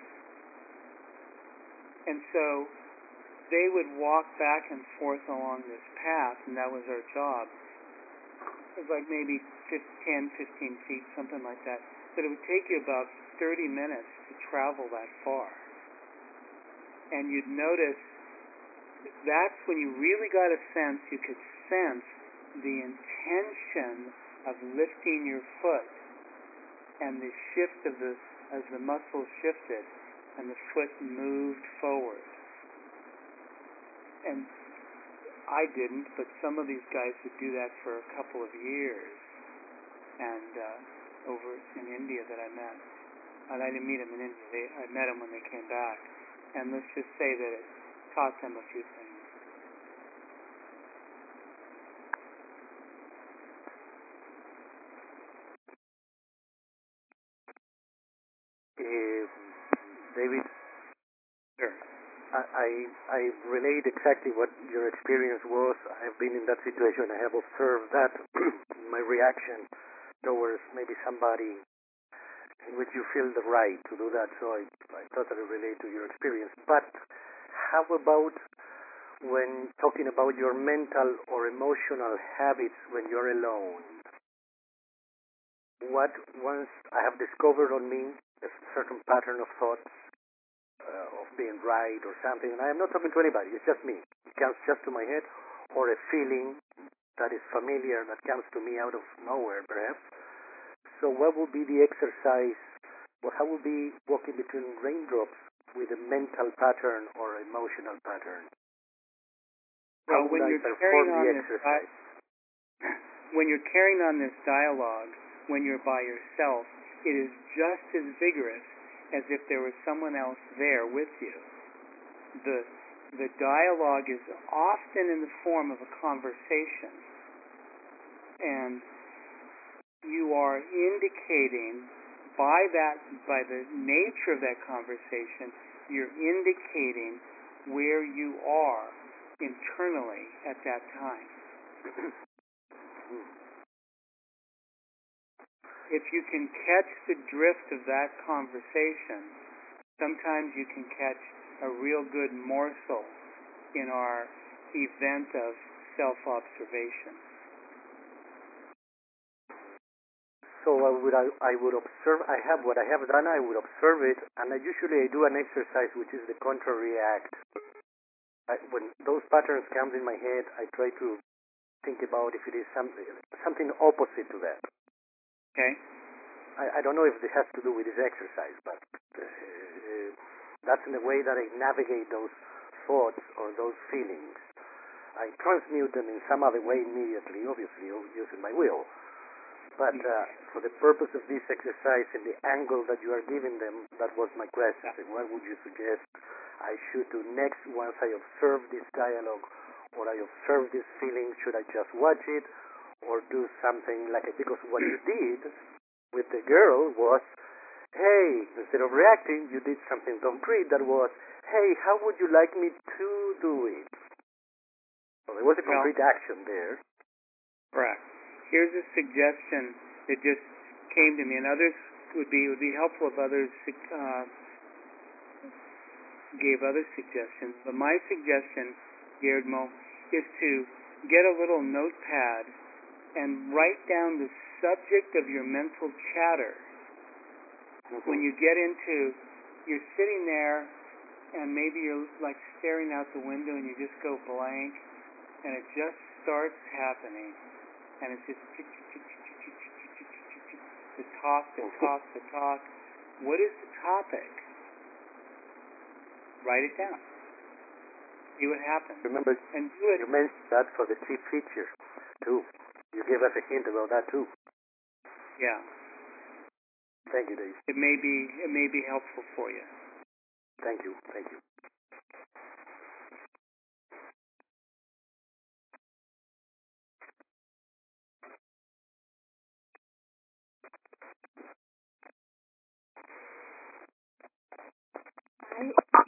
And so they would walk back and forth along this path, and that was our job. It was like maybe ten, fifteen feet, something like that. But it would take you about thirty minutes to travel that far. And you'd notice that's when you really got a sense, you could sense the intention of lifting your foot and the shift of the, as the muscles shifted and the foot moved forward. And I didn't, but some of these guys would do that for a couple of years. And uh, over in India that I met. And I didn't meet them in India. They, I met them when they came back. And let's just say that it taught them a few things. Uh, David, Sure. I, I I relate exactly what your experience was. I've been in that situation. I have observed that my reaction towards maybe somebody in which you feel the right to do that. So I, I totally relate to your experience. But how about when talking about your mental or emotional habits when you're alone? What once I have discovered on me a certain pattern of thoughts, uh, of being right or something, and I am not talking to anybody, it's just me. It comes just to my head, or a feeling that is familiar that comes to me out of nowhere, perhaps. So what would be the exercise, or how would be walking between raindrops with a mental pattern or emotional pattern? How Well, would when I you're perform carrying the on this exercise? di- when you're carrying on this dialogue, when you're by yourself, it is just as vigorous as if there was someone else there with you. The the dialogue is often in the form of a conversation, and you are indicating by that by the nature of that conversation, you're indicating where you are internally at that time. If you can catch the drift of that conversation, sometimes you can catch a real good morsel in our event of self-observation. So I would I, I would observe. I have what I have done. I would observe it, and I usually I do an exercise which is the contrary act. I, when those patterns come in my head, I try to think about if it is something something opposite to that. Okay. I, I don't know if it has to do with this exercise, but uh, that's in the way that I navigate those thoughts or those feelings. I transmute them in some other way immediately, obviously, using my will. But uh, for the purpose of this exercise and the angle that you are giving them, that was my question. What would you suggest I should do next once I observe this dialogue or I observe this feeling? Should I just watch it or do something like it? Because what you did with the girl was, hey, instead of reacting, you did something concrete that was, hey, how would you like me to do it? So there was a concrete well, action there. Correct. Here's a suggestion that just came to me, and others would be would be helpful if others uh, gave other suggestions. But my suggestion, Guillermo, is to get a little notepad and write down the subject of your mental chatter. Mm-hmm. When you get into, you're sitting there, and maybe you're like staring out the window, and you just go blank, and it just starts happening. And it's just the talk, the talk, the talk. What is the topic? Write it down. See what happens. Remember, and do it. You mentioned that for the chief feature, too. You gave us a hint about that, too. Yeah. Thank you, Dave. It may be, it may be helpful for you. Thank you. Thank you. I,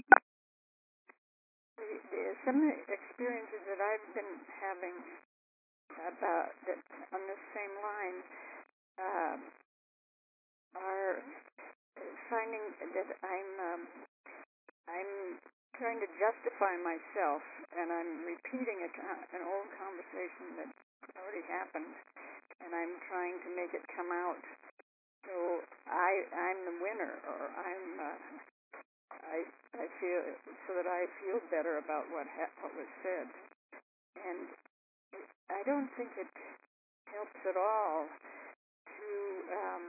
some experiences that I've been having about that on this same line uh, are finding that I'm um, I'm trying to justify myself, and I'm repeating a, an old conversation that already happened, and I'm trying to make it come out. So I I'm the winner, or I'm. Uh, I I feel so that I feel better about what ha- what was said, and I don't think it helps at all to um,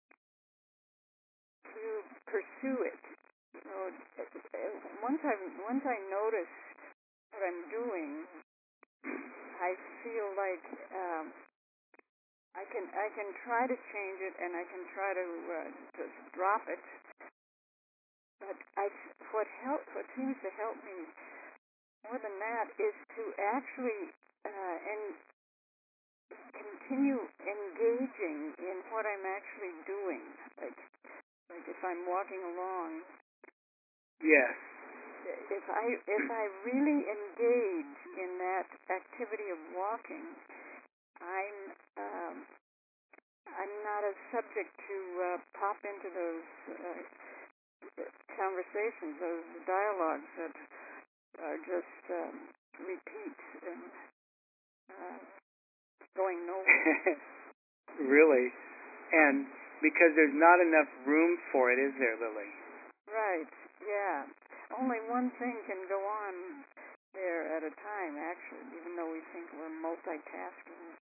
to pursue it. You know, once I once I notice what I'm doing, I feel like um, I can I can try to change it, and I can try to uh, just drop it. But I, what help, what seems to help me more than that is to actually uh, and continue engaging in what I'm actually doing. Like, like if I'm walking along. Yes. If I if I really engage in that activity of walking, I'm um, I'm not as subject to uh, pop into those. Uh, conversations, those dialogues that are just um, repeat and uh, going nowhere. Really? And because there's not enough room for it, is there, Lily? Right, yeah. Only one thing can go on there at a time, actually, even though we think we're multitasking.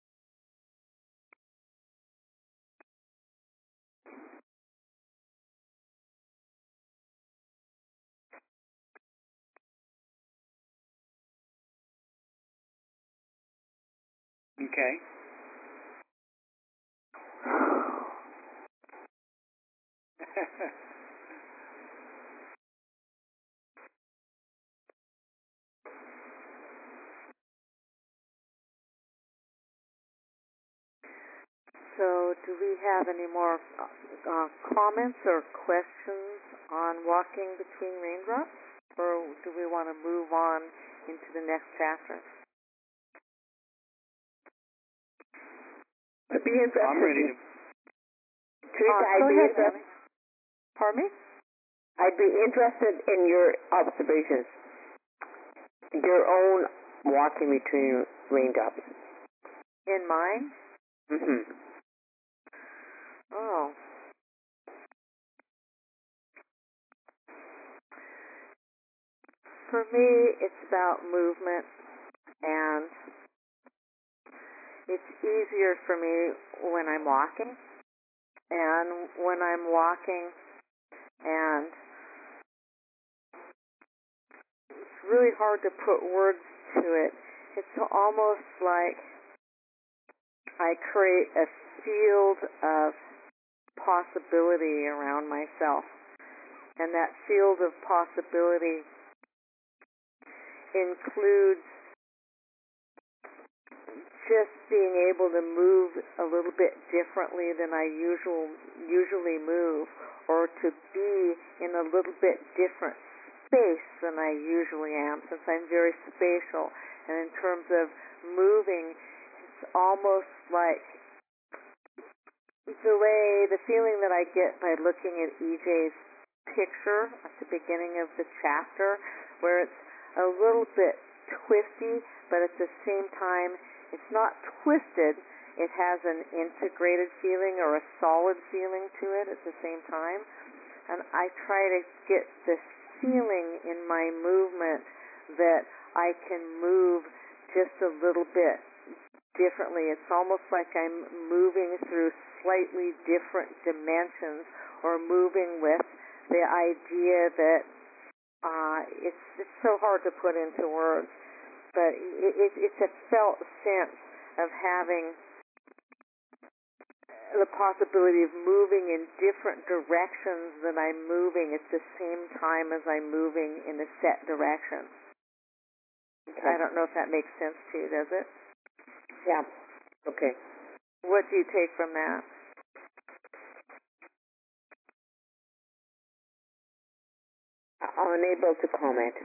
Okay. So, do we have any more uh, comments or questions on walking between raindrops? Or do we want to move on into the next chapter. I'd be interested. I'm ready to. Teresa, Uh, I'd go be ahead, interested. Nellie. Pardon me? I'd be interested in your observations, your own walking between raindrops. In mine? Mm-hmm. Oh. For me, it's about movement, and it's easier for me when I'm walking. And when I'm walking, and it's really hard to put words to it. It's almost like I create a field of possibility around myself. And that field of possibility includes just being able to move a little bit differently than I usual, usually move, or to be in a little bit different space than I usually am, since I'm very spatial. And in terms of moving, it's almost like the way, the feeling that I get by looking at E J's picture at the beginning of the chapter, where it's a little bit twisty, but at the same time, it's not twisted. It has an integrated feeling or a solid feeling to it at the same time. And I try to get this feeling in my movement that I can move just a little bit differently. It's almost like I'm moving through slightly different dimensions, or moving with the idea that uh, it's, it's so hard to put into words. But it, it, it's a felt sense of having the possibility of moving in different directions than I'm moving at the same time as I'm moving in a set direction. Okay. I don't know if that makes sense to you, does it? Yeah. Okay. What do you take from that? I'm unable to comment.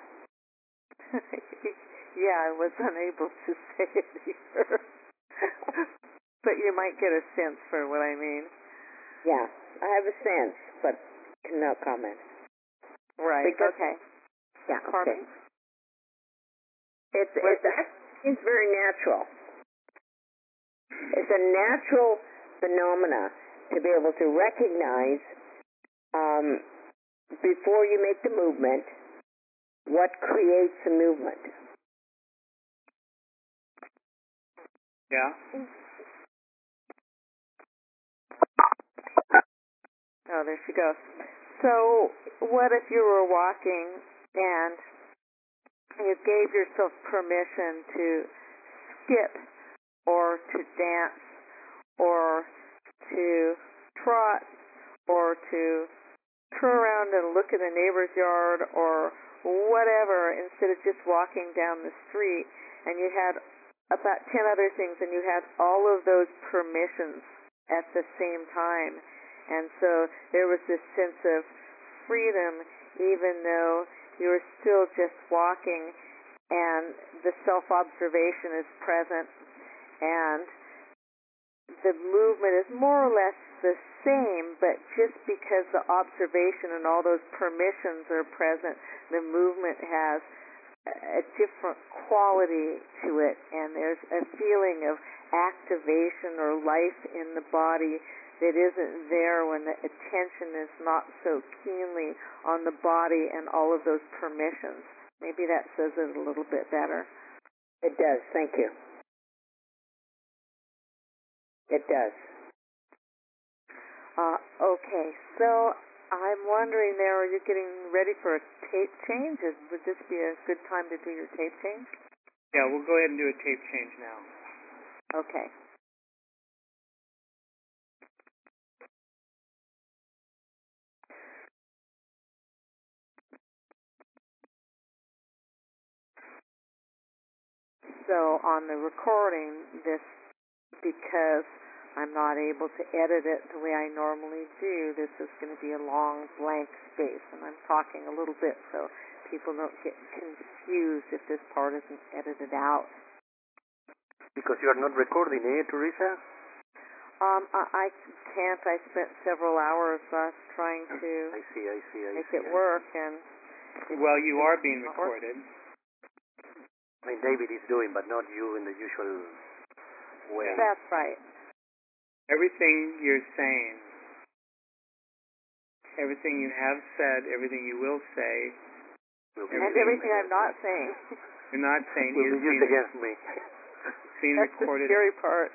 Yeah, I was unable to say it either. But you might get a sense for what I mean. Yeah, I have a sense, but cannot comment. Right, because, okay. Yeah, Carmen? Okay. It's, it's, it's very natural. It's a natural phenomena to be able to recognize, um, before you make the movement, what creates the movement. Yeah. Oh, there she goes. So, what if you were walking and you gave yourself permission to skip, or to dance, or to trot, or to turn around and look at a neighbor's yard, or whatever, instead of just walking down the street, and you had about ten other things, and you had all of those permissions at the same time. And so there was this sense of freedom, even though you were still just walking, and the self-observation is present, and the movement is more or less the same, but just because the observation and all those permissions are present, the movement has a different quality to it, and there's a feeling of activation or life in the body that isn't there when the attention is not so keenly on the body and all of those permissions. Maybe that says it a little bit better. It does, thank you. It does. Uh, okay, so I'm wondering there, are you getting ready for a tape change? Would this be a good time to do your tape change? Yeah, we'll go ahead and do a tape change now. Okay. So on the recording, this, because I'm not able to edit it the way I normally do. This is going to be a long blank space, and I'm talking a little bit so people don't get confused if this part isn't edited out. Because you are not recording, eh, Teresa? Um, I, I can't. I spent several hours uh, trying to I see, I see, I make see. it work, and Well, you are being recorded. I mean, David is doing, but not you in the usual way. That's right. Everything you're saying, everything you have said, everything you will say, Will be And used everything I'm against not me. saying. you're not saying Will is be used being, against me. being That's the recorded. scary part.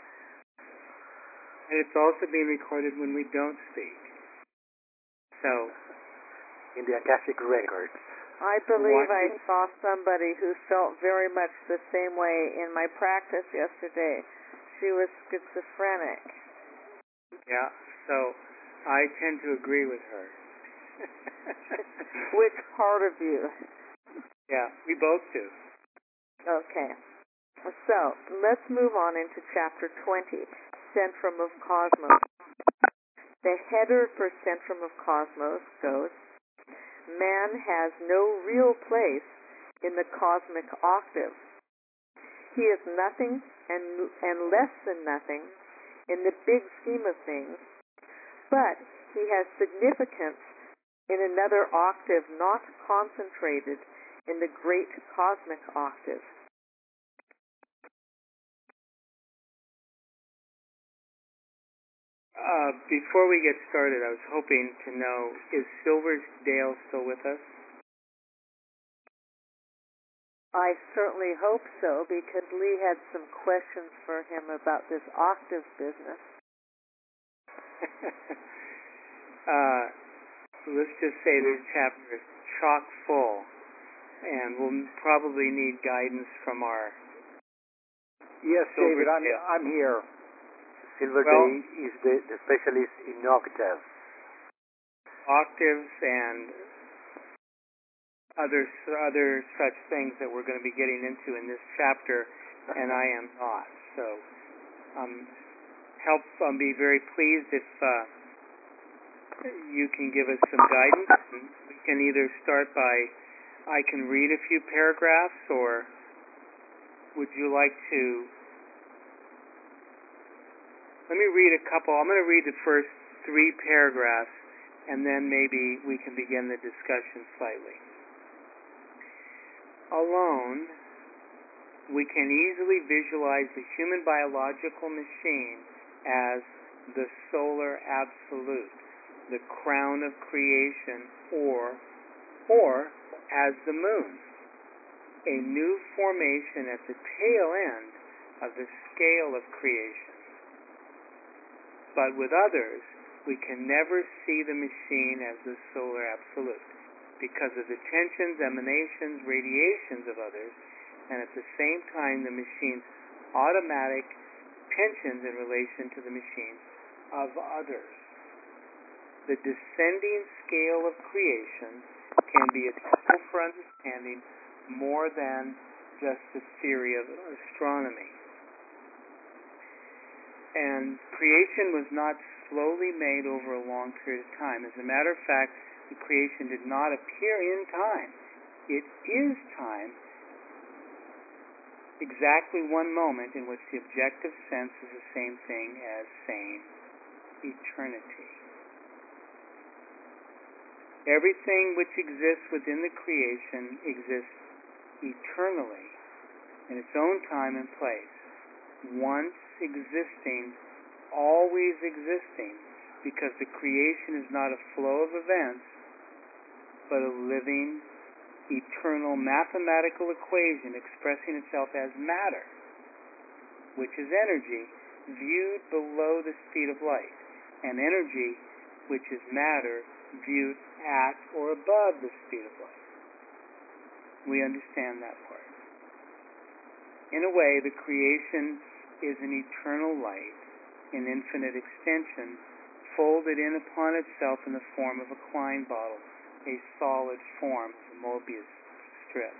And it's also being recorded when we don't speak. So, In the Akashic records. I believe What- I saw somebody who felt very much the same way in my practice yesterday. She was schizophrenic. yeah, so I tend to agree with her. Which part of you? Yeah, we both do. Okay. So, let's move on into chapter twenty, Centrum of Cosmos. The header for Centrum of Cosmos goes, man has no real place in the cosmic octave. He is nothing and, and less than nothing in the big scheme of things, but he has significance in another octave not concentrated in the great cosmic octave. Uh, before we get started, I was hoping to know, is Silversdale still with us? I certainly hope so, because Lee had some questions for him about this octave business. uh, let's just say this chapter is chock full, and we'll probably need guidance from our Yes, David, I'm, Silversdale. I'm here. Silver Well- Day is the, the specialist in octave. octaves and other other such things that we're going to be getting into in this chapter, and I am not. So, um, help um, be very pleased if uh, you can give us some guidance. And we can either start by, I can read a few paragraphs, or would you like to? Let me read a couple. I'm going to read the first three paragraphs, and then maybe we can begin the discussion slightly. Alone, we can easily visualize the human biological machine as the solar absolute, the crown of creation, or, or as the moon, a new formation at the tail end of the scale of creation. But with others, we can never see the machine as the solar absolute, because of the tensions, emanations, radiations of others, and at the same time the machine's automatic tensions in relation to the machine of others. The descending scale of creation can be a tool for understanding more than just the theory of astronomy. And creation was not slowly made over a long period of time. As a matter of fact, the creation did not appear in time. It is time, exactly one moment in which the objective sense is the same thing as saying eternity. Everything which exists within the creation exists eternally in its own time and place, once existing, always existing, because the creation is not a flow of events, but a living, eternal mathematical equation expressing itself as matter, which is energy viewed below the speed of light, and energy, which is matter, viewed at or above the speed of light. We understand that part. In a way, the creation is an eternal light in infinite extension, folded in upon itself in the form of a Klein bottle, a solid form of a Mobius strip.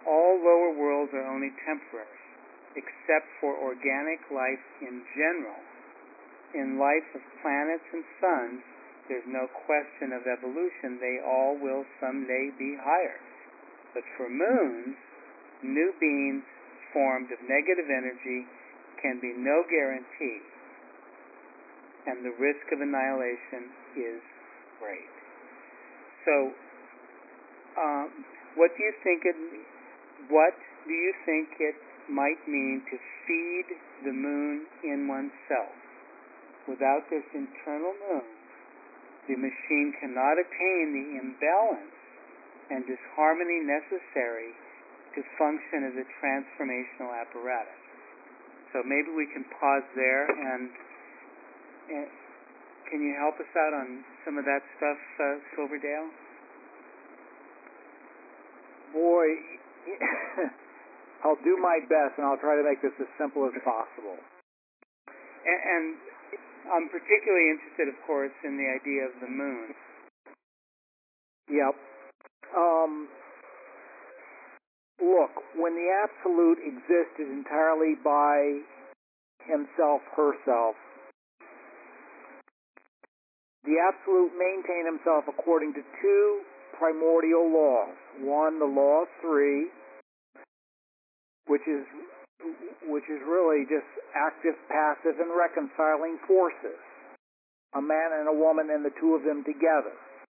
all lower worlds are only temporary, except for organic life in general. In life of planets and suns, there's no question of evolution. They all will someday be higher. But for moons, new beings formed of negative energy can be no guarantee, and the risk of annihilation is great. So, um, what do you think it? What do you think it might mean to feed the moon in oneself? Without this internal moon, the machine cannot attain the imbalance and disharmony necessary to function as a transformational apparatus. So maybe we can pause there, and, and can you help us out on some of that stuff, uh, Silverdale? Boy, I'll do my best, and I'll try to make this as simple as possible. And, and I'm particularly interested, of course, in the idea of the moon. Yep. Um, look, when the Absolute existed entirely by himself, herself, the Absolute maintained himself according to two primordial laws. One, the law of three, which is which is really just active, passive, and reconciling forces. A man and a woman and the two of them together.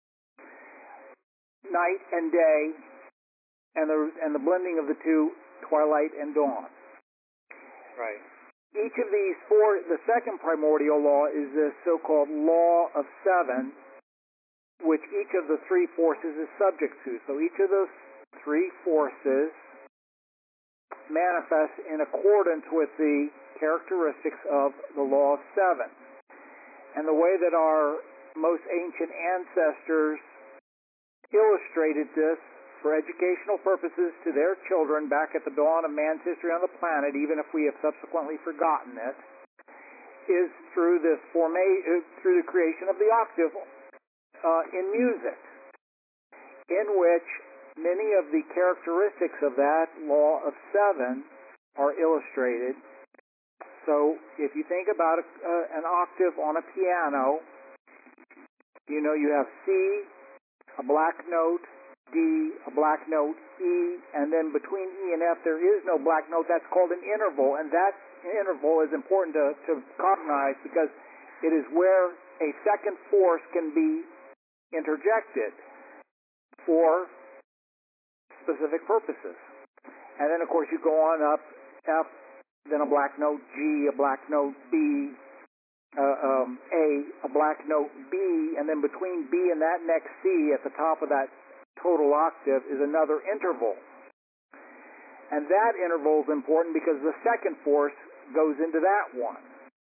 Night and day, and the and the blending of the two, twilight and dawn. Right. Each of these four, the second primordial law is the so-called law of seven, which each of the three forces is subject to. So each of those three forces manifests in accordance with the characteristics of the law of seven. And the way that our most ancient ancestors illustrated this for educational purposes to their children back at the dawn of man's history on the planet, even if we have subsequently forgotten it, is through this forma- through the creation of the octave uh, in music, in which many of the characteristics of that law of seven are illustrated. So if you think about a, uh, an octave on a piano, you know you have C, a black note, D, a black note, E, and then between E and F there is no black note. That's called an interval, and that interval is important to, to cognize because it is where a second force can be interjected for specific purposes. And then, of course, you go on up, F, then a black note, G, a black note, B, uh, um, A, a black note, B, and then between B and that next C at the top of that total octave is another interval. And that interval is important because the second force goes into that one.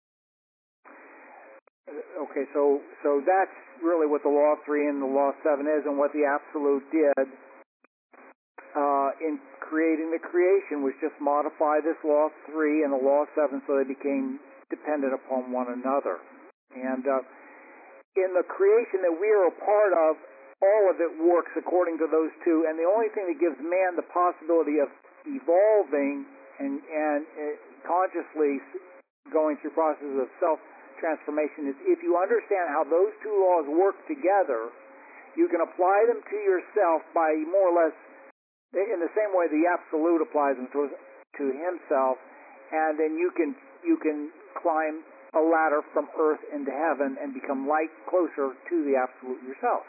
Okay, so so that's really what the law of three and the law of seven is, and what the Absolute did uh, in creating the creation was just modify this law of three and the law of seven so they became dependent upon one another. And uh, in the creation that we are a part of, all of it works according to those two, and the only thing that gives man the possibility of evolving and, and uh, consciously going through processes of self-transformation is if you understand how those two laws work together, you can apply them to yourself by more or less in the same way the Absolute applies them to, to himself, and then you can you can climb a ladder from earth into heaven and become light closer to the Absolute yourself.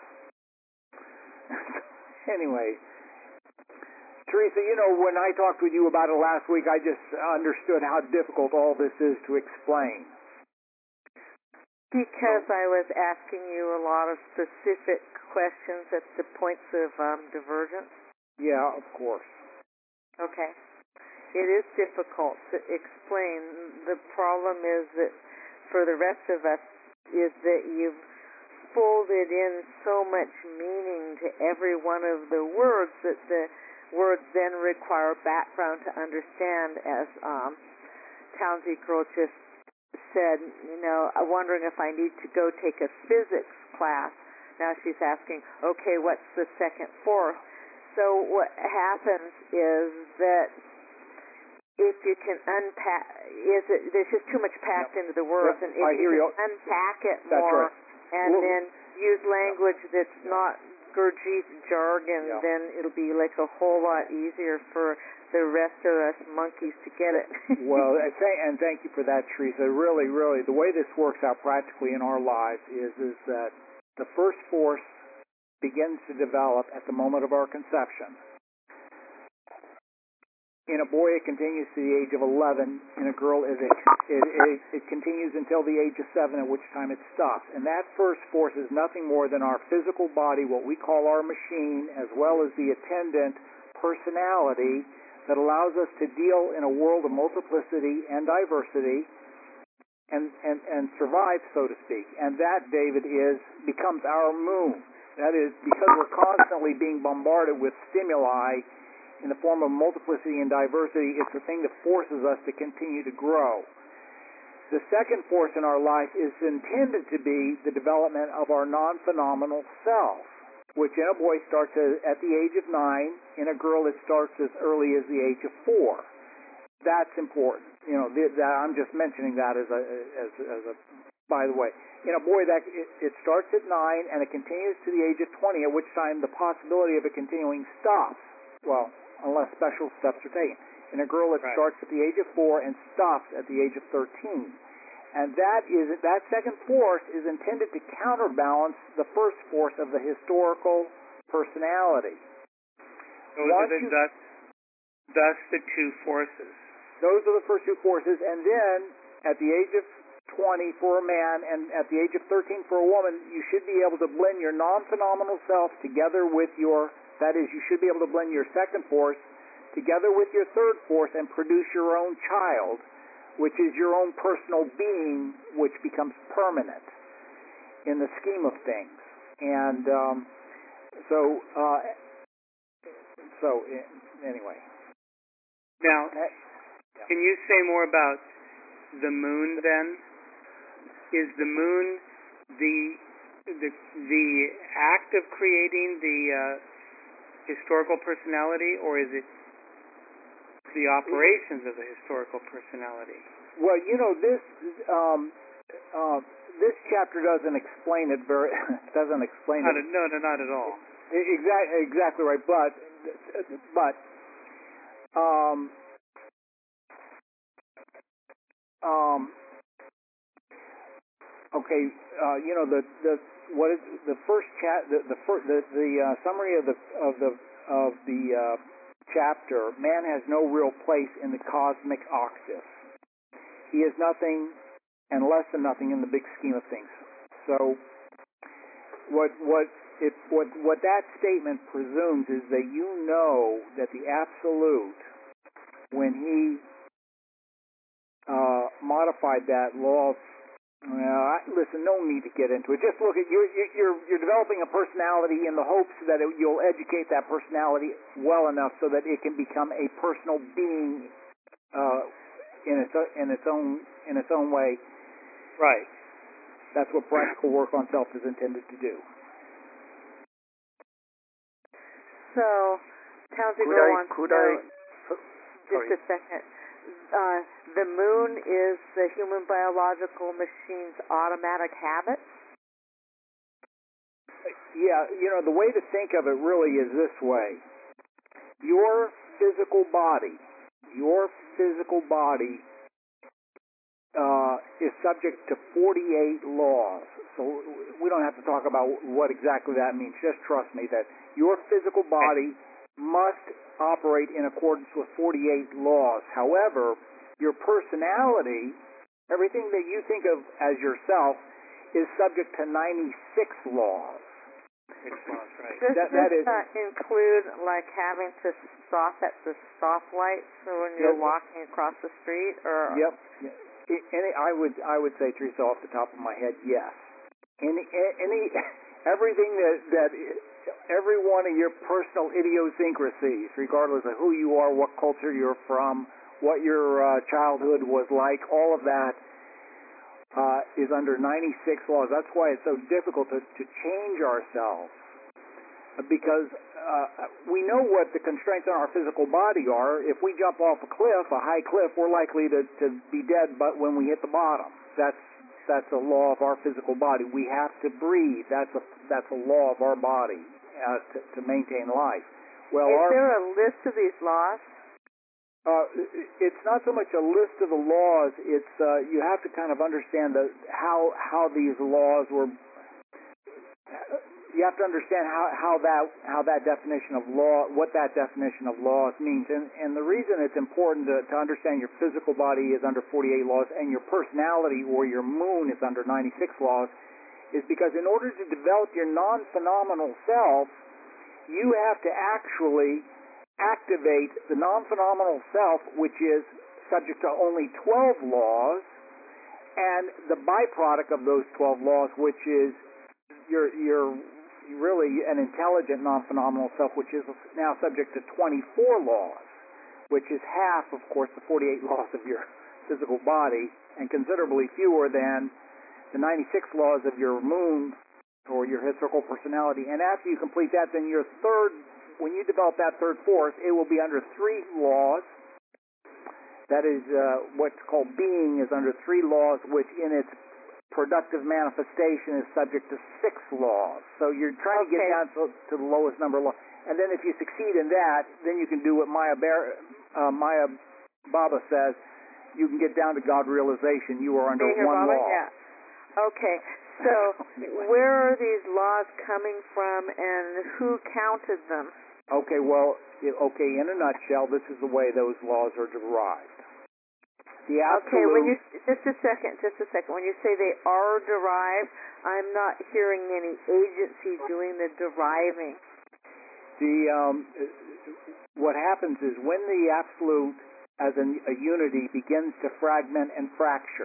Anyway, Teresa, you know, when I talked with you about it last week, I just understood how difficult all this is to explain. Because I was asking you a lot of specific questions at the points of um, divergence? Yeah, of course. Okay. It is difficult to explain. The problem is that for the rest of us is that you've folded in so much meaning to every one of the words that the words then require background to understand, as um, Townsy Girl just said, you know, I'm wondering if I need to go take a physics class. Now she's asking, okay, what's the second force? so what happens is that if you can unpack, is it, there's just too much packed Yep. into the words, Yep. and if I you hear can you. unpack it That's more right. and Well, then use language that's not Gurdjieff jargon, Yeah. then it'll be like a whole lot easier for the rest of us monkeys to get it. Well, and thank, and thank you for that, Teresa. Really, really, the way this works out practically in our lives is is that the first force begins to develop at the moment of our conception. In a boy, it continues to the age of eleven. In a girl, it, it, it, it continues until the age of seven, at which time it stops. And that first force is nothing more than our physical body, what we call our machine, as well as the attendant personality that allows us to deal in a world of multiplicity and diversity and, and, and survive, so to speak. And that, David, is becomes our moon. That is, because we're constantly being bombarded with stimuli in the form of multiplicity and diversity, it's the thing that forces us to continue to grow. The second force in our life is intended to be the development of our non-phenomenal self, which in a boy starts at the age of nine. In a girl, it starts as early as the age of four. That's important. You know, th- that, I'm just mentioning that as a, as, as a, by the way. In a boy, that it, it starts at nine and it continues to the age of twenty, at which time the possibility of it continuing stops. Well, unless special steps are taken. In a girl, it Right. starts at the age of four and stops at the age of thirteen. And that is that second force is intended to counterbalance the first force of the historical personality. Those Once are the, you- thus, thus the two forces. Those are the first two forces. And then at the age of twenty for a man and at the age of thirteen for a woman, you should be able to blend your non-phenomenal self together with your, that is, you should be able to blend your second force together with your third force and produce your own child, which is your own personal being, which becomes permanent in the scheme of things. And um, so, uh, so anyway. Now, can you say more about the moon then? Is the moon the the the act of creating the uh, historical personality, or is it the operations of the historical personality? Well, you know, this um, uh, this chapter doesn't explain it very doesn't explain Not it. a, no, no, not at all. Exactly, exactly right. But but um, um, okay, uh, you know the the what is the first chat the the first, the, the uh, summary of the of the of the uh, chapter. Man has no real place in the cosmic octave. He is nothing and less than nothing in the big scheme of things. So what what it what what that statement presumes is that you know that the absolute, when he uh, modified that law of, well, I, listen, no need to get into it. Just look at you're you're you're developing a personality in the hopes that it, you'll educate that personality well enough so that it can become a personal being uh, in its in its own in its own way. Right. That's what practical work on self is intended to do. So, Townsy Could Girl I- wants to could know, I- so- just sorry. a second, uh, the moon is the human biological machine's automatic habit? Yeah, you know, the way to think of it really is this way. Your physical body, your physical body uh, is subject to forty-eight laws. So we don't have to talk about what exactly that means. Just trust me that your physical body must operate in accordance with forty-eight laws. However, your personality, everything that you think of as yourself, is subject to ninety-six laws. Six laws, right. Does That- this that is- uh, include like having to stop at the stoplight so when you're Yep. walking across the street, or Yep. I- Any, I would, I would say, Teresa, off the top of my head, yes. Any, any, everything that that every one of your personal idiosyncrasies, regardless of who you are, what culture you're from, what your uh, childhood was like, all of that uh, is under ninety-six laws. That's why it's so difficult to, to change ourselves. because uh, we know what the constraints on our physical body are. If we jump off a cliff, a high cliff, we're likely to, to be dead but when we hit the bottom. That's that's a law of our physical body. We have to breathe. That's a that's a law of our body uh, to, to maintain life. Well, Is our, there a list of these laws? Uh, it's not so much a list of the laws. It's uh, you have to kind of understand the, how how these laws were. You have to understand how, how that how that definition of law, what that definition of laws means, and and the reason it's important to, to understand your physical body is under forty-eight laws, and your personality or your moon is under ninety-six laws, is because in order to develop your non-phenomenal self, you have to actually activate the non-phenomenal self, which is subject to only twelve laws, and the byproduct of those twelve laws, which is you're, you're really an intelligent non-phenomenal self, which is now subject to twenty-four laws, which is half, of course, the forty-eight laws of your physical body, and considerably fewer than the ninety-six laws of your moon or your historical personality. And after you complete that, then your third, when you develop that third force, it will be under three laws. That is uh, what's called being is under three laws, which in its productive manifestation is subject to six laws. So you're trying Okay. to get down to, to the lowest number of laws. And then if you succeed in that, then you can do what Maya, Bar- uh, Maya Baba says, you can get down to God realization. You are under Meher one Baba? law. Yeah. Okay. So where are these laws coming from, and who counted them? Okay, well, i- okay, in a nutshell, this is the way those laws are derived. The absolute... Okay, when you just a second, just a second. When you say they are derived, I'm not hearing any agency doing the deriving. The um, what happens is when the absolute, as a, a unity, begins to fragment and fracture,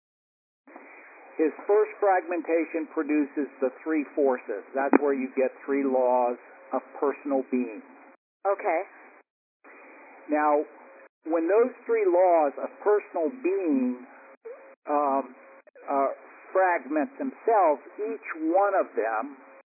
his first fragmentation produces the three forces. That's where you get three laws of personal being. Okay. Now, when those three laws of personal being um, uh, fragment themselves, each one of them,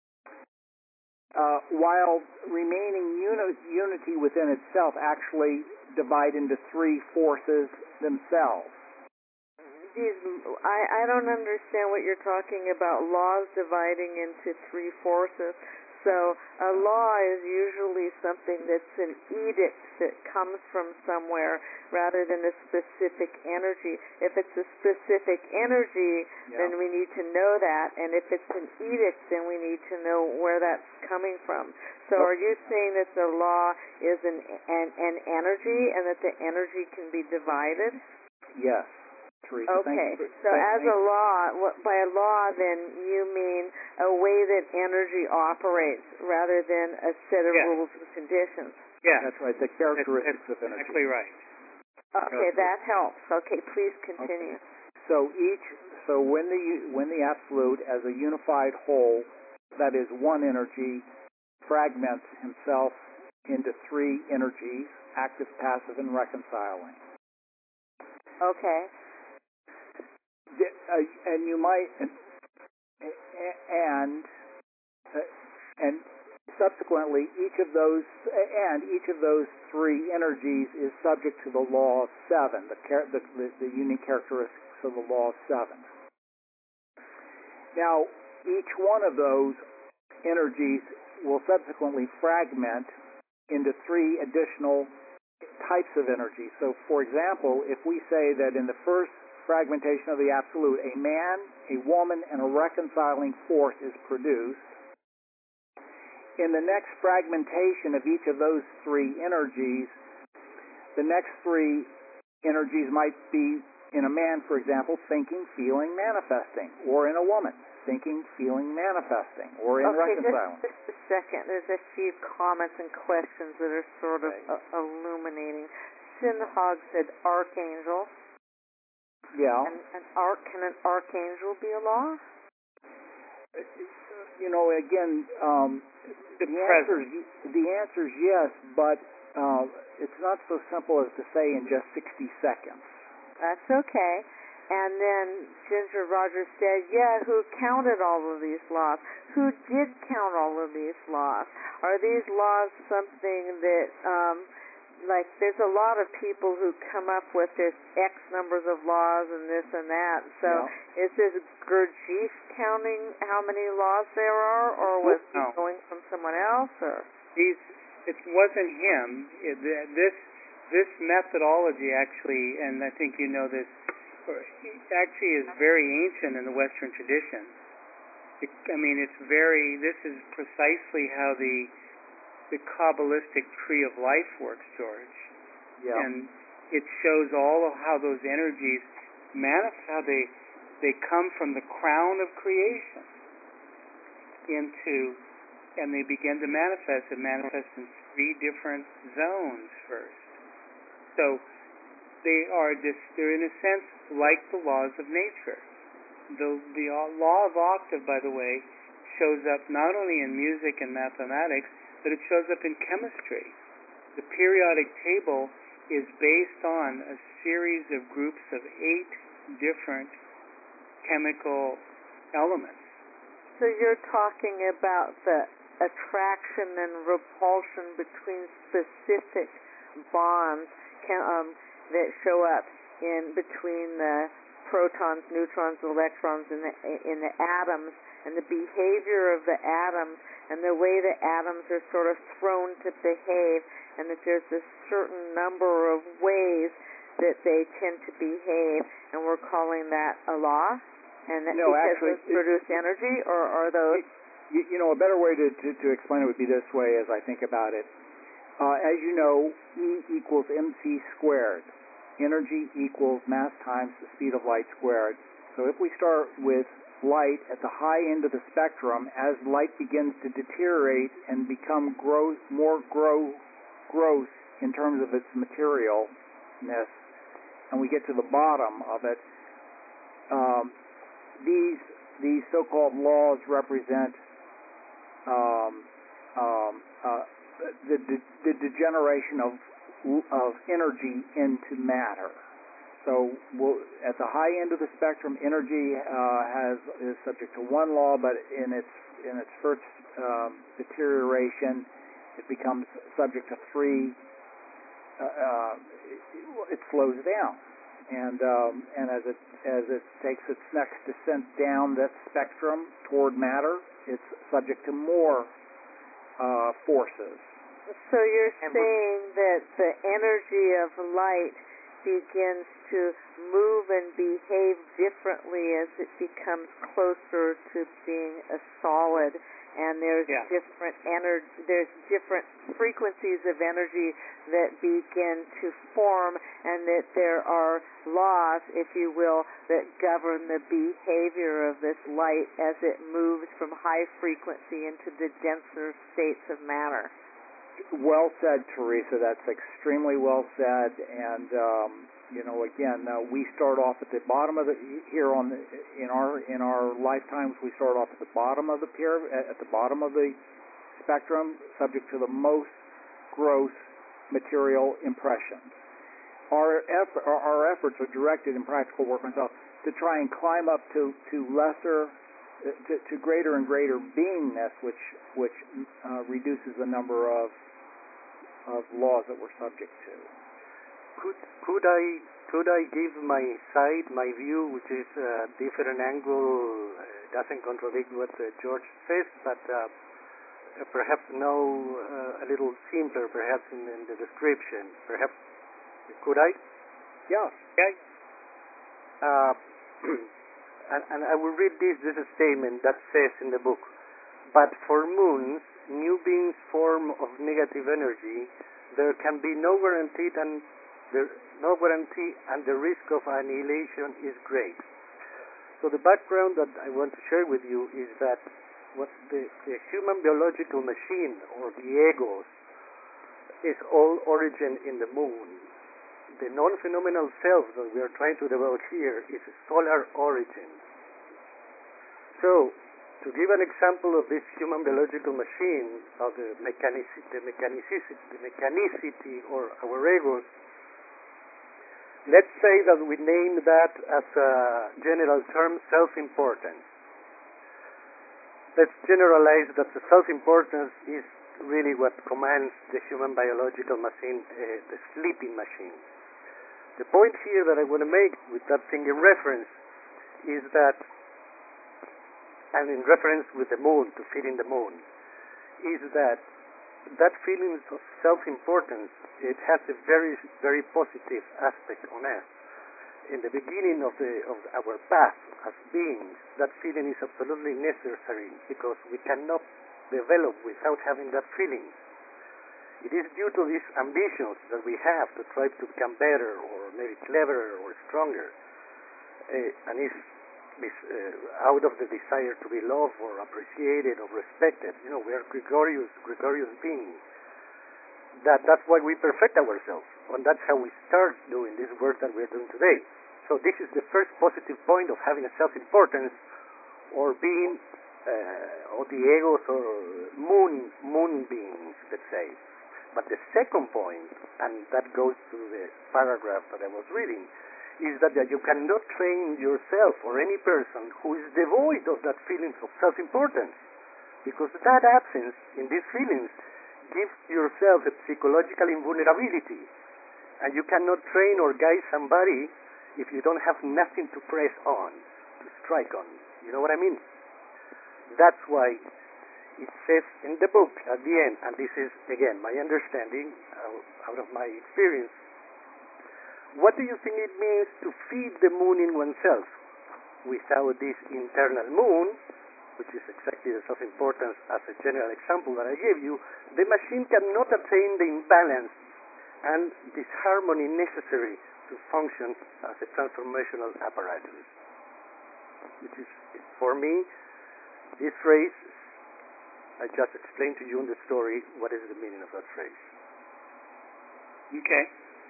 uh, while remaining uni- unity within itself, actually divide into three forces themselves. These, I, I don't understand what you're talking about, laws dividing into three forces. So a law is usually something that's an edict that comes from somewhere rather than a specific energy. If it's a specific energy, Yeah. then we need to know that. And if it's an edict, then we need to know where that's coming from. So Well, are you saying that the law is an, an, an energy and that the energy can be divided? Yes. Teresa, thank Okay, you for- so thank- as thank a you. law, what- by a law, then you mean a way that energy operates rather than a set of Yes. rules and conditions. Yeah, That's right, the characteristics that's of energy. exactly right. Okay, that helps. Okay, please continue. So each, so when the when the absolute, as a unified whole, that is one energy, fragments himself into three energies: active, passive, and reconciling. Okay. The, uh, and you might, and and, uh, and subsequently, each of those and each of those three energies is subject to the law of seven, the char- the, the, the unique characteristics of the law of seven. Now, each one of those energies will subsequently fragment into three additional types of energy. So, for example, if we say that in the first fragmentation of the absolute, a man, a woman, and a reconciling force is produced, in the next fragmentation of each of those three energies, the next three energies might be in a man, for example, thinking, feeling, manifesting, or in a woman, thinking, feeling, manifesting, or in Okay, reconciling. just, just a second. There's a few comments and questions that are sort of Okay. uh, illuminating. Sinhog said archangel. Yeah. And an arch, can an archangel be a law? You know, again, um, The the answer is the answer is yes, but uh, it's not so simple as to say in just sixty seconds. That's okay. And then Ginger Rogers said, yeah, who counted all of these laws? Who did count all of these laws? Are these laws something that, um, like, there's a lot of people who come up with this X numbers of laws and this and that. So Yeah. is this Gurdjieff counting how many laws there are, or was No. he going from someone else? Or These, it wasn't him. It, this this methodology actually, and I think you know this, actually is very ancient in the Western tradition. It, I mean, it's very. This is precisely how the the Kabbalistic tree of life works, George. Yeah. And it shows all of how those energies manifest, how they they come from the crown of creation into, and they begin to manifest. It manifests in three different zones first. So they are dis, they're in a sense like the laws of nature. The the law of octave, by the way, shows up not only in music and mathematics, but it shows up in chemistry. The periodic table is based on a series of groups of eight different chemical elements. so you're talking about the attraction and repulsion between specific bonds can, um, that show up in between the protons, neutrons, electrons in the in the atoms, and the behavior of the atoms, and the way the atoms are sort of thrown to behave, and that there's a certain number of ways that they tend to behave, and we're calling that a law, and that No, because actually, those produce energy, or are those? You, you know, a better way to, to, to explain it would be this way as I think about it. Uh, as you know, E equals mc squared. Energy equals mass times the speed of light squared. So if we start with light at the high end of the spectrum, as light begins to deteriorate and become gross, more gross, gross in terms of its materialness, and we get to the bottom of it, um, these these so-called laws represent um, um, uh, the, the, the degeneration of of energy into matter. So we'll, at the high end of the spectrum, energy uh, has is subject to one law, but in its in its first um, deterioration, it becomes subject to three. Uh, uh, it, it slows down, and um, and as it as it takes its next descent down that spectrum toward matter, it's subject to more uh, forces. So you're saying that the energy of light begins to move and behave differently as it becomes closer to being a solid, and there's Yeah. different ener- there's different frequencies of energy that begin to form, and that there are laws, if you will, that govern the behavior of this light as it moves from high frequency into the denser states of matter. Well said, Teresa. That's extremely well said. And um, you know, again, uh, we start off at the bottom of the here on the, in our in our lifetimes. We start off at the bottom of the pyramid, at the bottom of the spectrum, subject to the most gross material impressions. Our effort, our, our efforts are directed in practical work on self to try and climb up to to lesser. To, to greater and greater beingness, which which uh, reduces the number of of laws that we're subject to. Could could I could I give my side, my view, which is a different angle, uh, doesn't contradict what uh, George says, but uh, perhaps know uh, a little simpler, perhaps in, in the description. Perhaps could I? Yeah. Okay. Uh, And, and I will read this, this is a statement that says in the book, but for moons, new beings form of negative energy, there can be no guarantee and there, no guarantee and the risk of annihilation is great. So the background that I want to share with you is that what the, the human biological machine, or the egos, is all origin in the moon. The non-phenomenal self that we are trying to develop here is solar origin. So, to give an example of this human biological machine, of the, mechanici- the, mechanicity, the mechanicity or our egos, let's say that we name that as a general term, self-importance. Let's generalize that the self-importance is really what commands the human biological machine, uh, the sleeping machine. The point here that I want to make with that thing in reference is that, and in reference with the moon, to fit in the moon, is that that feeling of self-importance, it has a very, very positive aspect on us. In the beginning of, the, of our path as beings, that feeling is absolutely necessary because we cannot develop without having that feeling. It is due to these ambitions that we have to try to become better or maybe cleverer or stronger. Uh, and it's this, uh, out of the desire to be loved or appreciated or respected. You know, we are gregarious, gregarious beings. That, that's why we perfect ourselves. And that's how we start doing this work that we're doing today. So this is the first positive point of having a self-importance or being, uh, or the egos or moon, moon beings, let's say. But the second point, and that goes to the paragraph that I was reading, is that, that you cannot train yourself or any person who is devoid of that feeling of self-importance, because that absence in these feelings gives yourself a psychological invulnerability, and you cannot train or guide somebody if you don't have nothing to press on, to strike on. You know what I mean? That's why it says in the book at the end, and this is, again, my understanding uh, out of my experience, what do you think it means to feed the moon in oneself? Without this internal moon, which is exactly the self-importance as a general example that I gave you, the machine cannot attain the imbalance and disharmony necessary to function as a transformational apparatus. Which is, for me, this phrase, I just explained to you in the story what is the meaning of that phrase. Okay.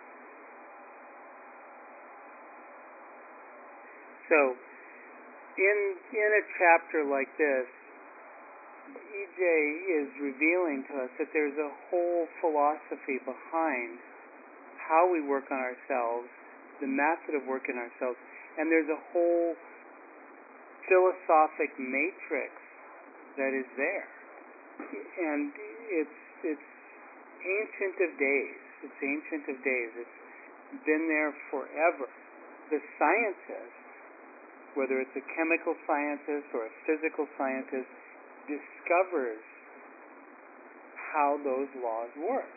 So, in in a chapter like this, E J is revealing to us that there's a whole philosophy behind how we work on ourselves, the method of working ourselves, and there's a whole philosophic matrix that is there. And it's it's ancient of days. It's ancient of days. It's been there forever. The scientists, whether it's a chemical scientist or a physical scientist, discovers how those laws work.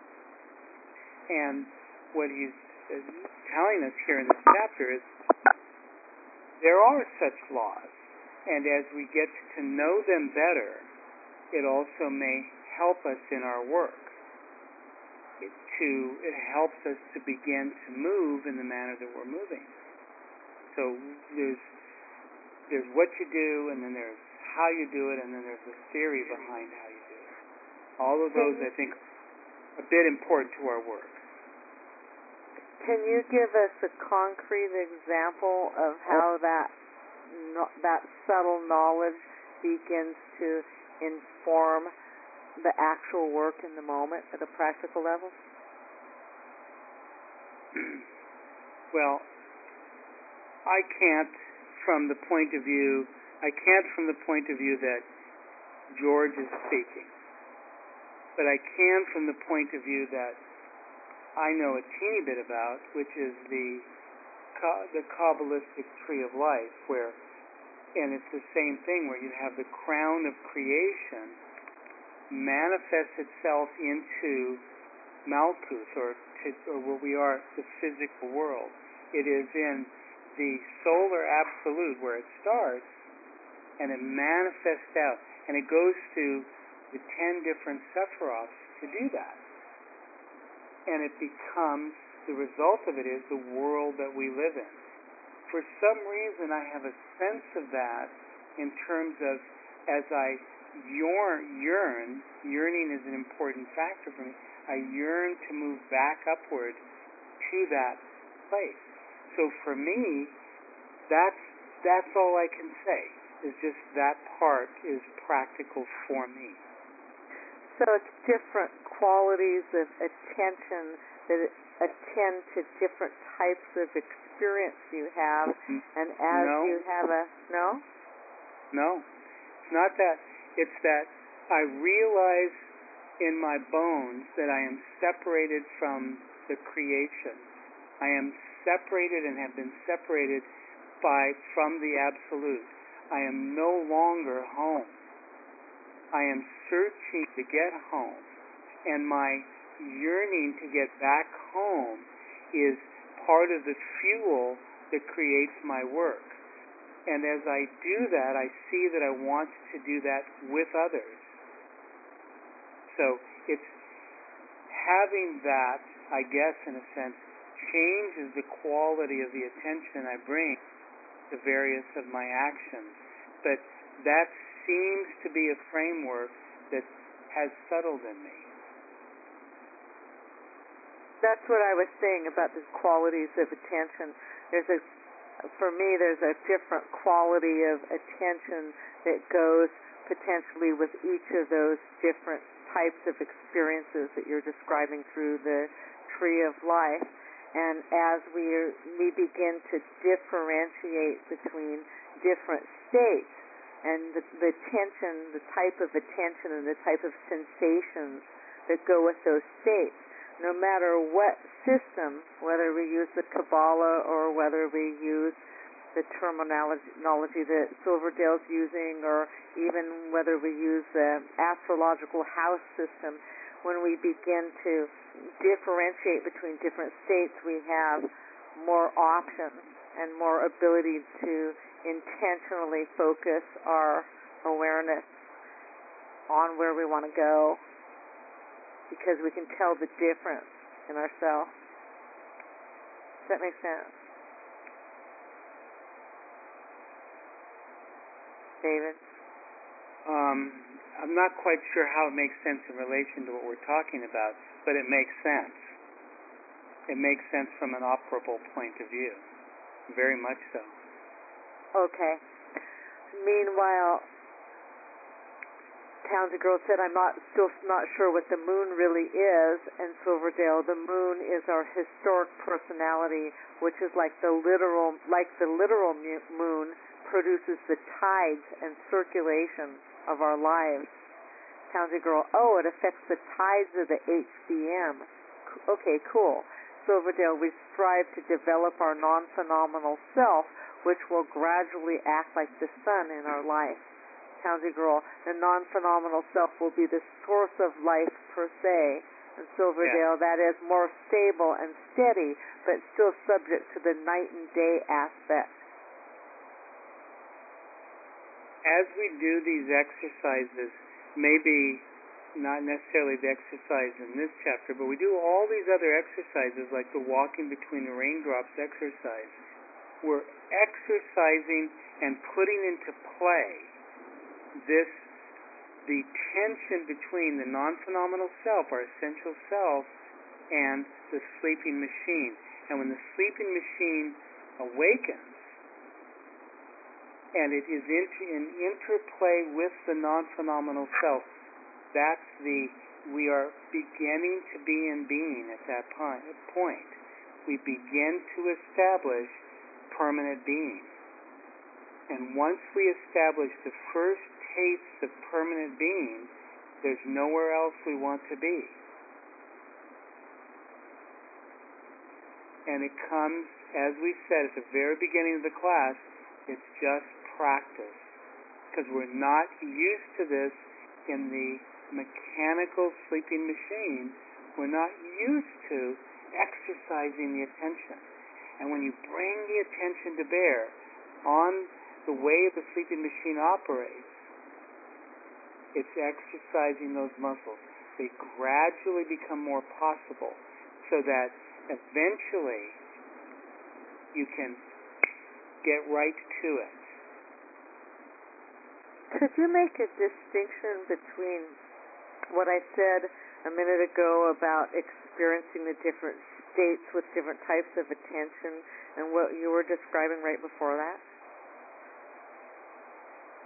And what he's telling us here in this chapter is there are such laws, and as we get to know them better, it also may help us in our work. It, to, it helps us to begin to move in the manner that we're moving. So there's there's what you do, and then there's how you do it, and then there's the theory behind how you do it. All of those, I think, are a bit important to our work. Can you give us a concrete example of how that no, that subtle knowledge begins to inform the actual work in the moment at a practical level? Well, I can't from the point of view, I can't from the point of view that George is speaking, but I can from the point of view that I know a teeny bit about, which is the the Kabbalistic tree of life, where, and it's the same thing, where you have the crown of creation manifests itself into Malkuth, or, to, or where we are, the physical world. It is in the solar absolute where it starts, and it manifests out, and it goes through the ten different sephiroths to do that. And it becomes, the result of it is the world that we live in. For some reason, I have a sense of that in terms of, as I yearn, yearn, yearning is an important factor for me, I yearn to move back upward to that place. So for me, that's, that's all I can say, is just that part is practical for me. So it's different qualities of attention that it, attend to different types of experience you have, and as no. you have a no? No. It's not that. It's that I realize in my bones that I am separated from the creation. I am separated and have been separated by from the absolute. I am no longer home. I am searching to get home, and my yearning to get back home is part of the fuel that creates my work. And as I do that, I see that I want to do that with others. So it's having that, I guess, in a sense, changes the quality of the attention I bring to various of my actions. But that seems to be a framework that has settled in me. That's what I was saying about the qualities of attention. There's a, for me, there's a different quality of attention that goes potentially with each of those different types of experiences that you're describing through the tree of life. And as we we begin to differentiate between different states and the, the attention, the type of attention and the type of sensations that go with those states, no matter what system, whether we use the Kabbalah or whether we use the terminology that Silverdale's using, or even whether we use the astrological house system, when we begin to differentiate between different states, we have more options and more ability to intentionally focus our awareness on where we want to go, because we can tell the difference in ourselves. Does that make sense? David? Um, I'm not quite sure how it makes sense in relation to what we're talking about, but it makes sense. It makes sense from an operable point of view. Very much so. Okay. Meanwhile, Townsend Girl said, I'm not still not sure what the moon really is, and Silverdale, the moon is our historic personality, which is like the literal, like the literal moon produces the tides and circulation of our lives. Townsend Girl, oh, it affects the tides of the H B M. Okay, cool. Silverdale, we strive to develop our non-phenomenal self, which will gradually act like the sun in our life. Townsend Girl, the non-phenomenal self will be the source of life per se. And Silverdale, yeah. That is more stable and steady, but still subject to the night and day aspect. As we do these exercises, maybe not necessarily the exercise in this chapter, but we do all these other exercises like the walking between the raindrops exercise. We're exercising and putting into play this, the tension between the non-phenomenal self, our essential self, and the sleeping machine. And when the sleeping machine awakens, and it is in, in interplay with the non-phenomenal self, that's the, we are beginning to be in being at that point. We begin to establish permanent being. And once we establish the first taste of permanent being, there's nowhere else we want to be. And it comes, as we said at the very beginning of the class, it's just practice, because we're not used to this in the mechanical sleeping machine. We're not used to exercising the attention. And when you bring the attention to bear on the way the sleeping machine operates, it's exercising those muscles. They gradually become more possible, so that eventually you can get right to it. Could you make a distinction between what I said a minute ago about experiencing the different states with different types of attention and what you were describing right before that?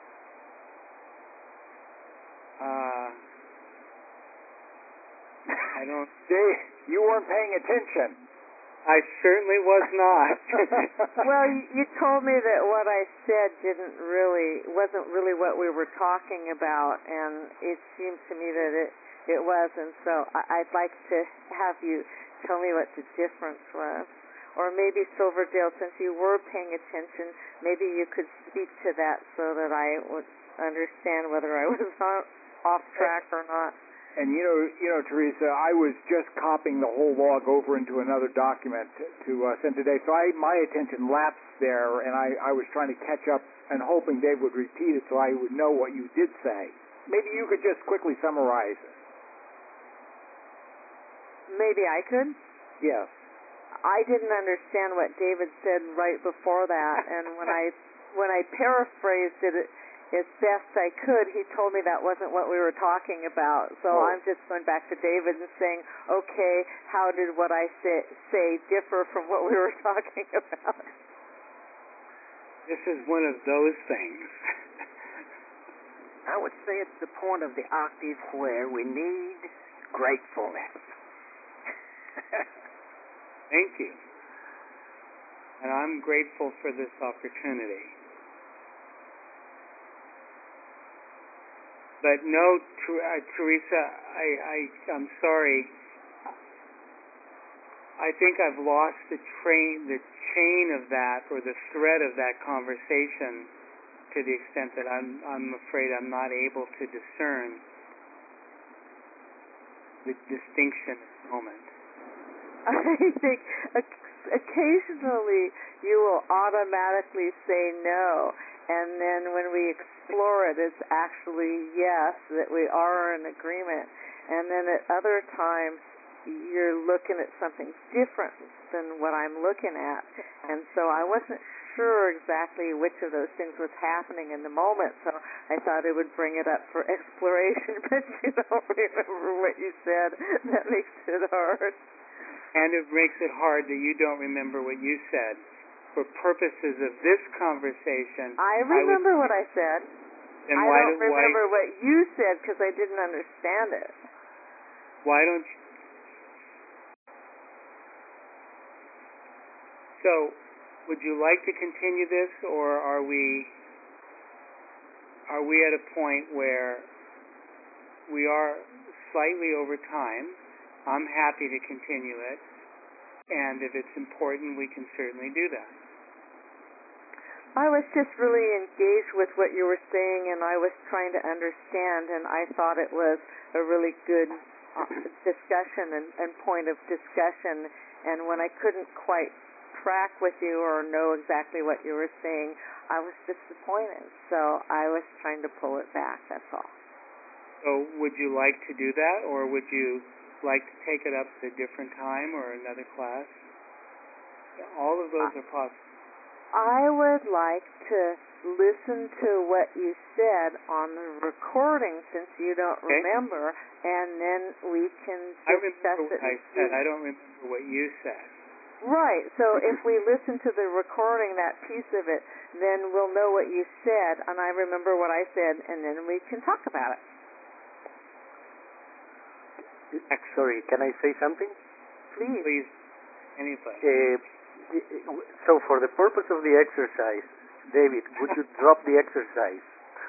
Uh, I don't. Dave, you weren't paying attention. I certainly was not. Well, you, you told me that what I said didn't really wasn't really what we were talking about, and it seemed to me that it it was, and so I, I'd like to have you tell me what the difference was, or maybe Silverdale, since you were paying attention, maybe you could speak to that so that I would understand whether I was on, off track or not. And you know, you know, Teresa, I was just copying the whole log over into another document to uh, send today, so I my attention lapsed there, and I, I was trying to catch up and hoping Dave would repeat it so I would know what you did say. Maybe you could just quickly summarize it. Maybe I could. Yes. I didn't understand what David said right before that, and when I when I paraphrased it as best I could, he told me that wasn't what we were talking about. So Oh. I'm just going back to David and saying, okay, how did what I say, say differ from what we were talking about? This is one of those things. I would say it's the point of the octave where we need gratefulness. Thank you. And I'm grateful for this opportunity. But no, Ter- uh, Teresa, I, I, I'm sorry. I think I've lost the train, the chain of that, or the thread of that conversation, to the extent that I'm, I'm afraid I'm not able to discern the distinction at the moment. I think occasionally you will automatically say no, and then when we explore it, it's actually yes, that we are in agreement. And then at other times, you're looking at something different than what I'm looking at. And so I wasn't sure exactly which of those things was happening in the moment, so I thought it would bring it up for exploration, but you don't remember what you said. That makes it hard. And it makes it hard that you don't remember what you said. For purposes of this conversation, I remember I would, what I said. Then I why don't do, remember why, what you said because I didn't understand it. Why don't you? So, would you like to continue this, or are we are we at a point where we are slightly over time? I'm happy to continue it, and if it's important, we can certainly do that. I was just really engaged with what you were saying, and I was trying to understand, and I thought it was a really good uh, discussion and, and point of discussion. And when I couldn't quite track with you or know exactly what you were saying, I was disappointed. So I was trying to pull it back, that's all. So would you like to do that, or would you like to take it up at a different time or another class? All of those are possible. I would like to listen to what you said on the recording since you don't Okay. remember, and then we can I discuss remember it. what I said. I don't remember what you said. Right. So if we listen to the recording, that piece of it, then we'll know what you said, and I remember what I said, and then we can talk about it. Sorry, can I say something? Please. Please, anybody. Uh, so for the purpose of the exercise, David, would you drop the exercise?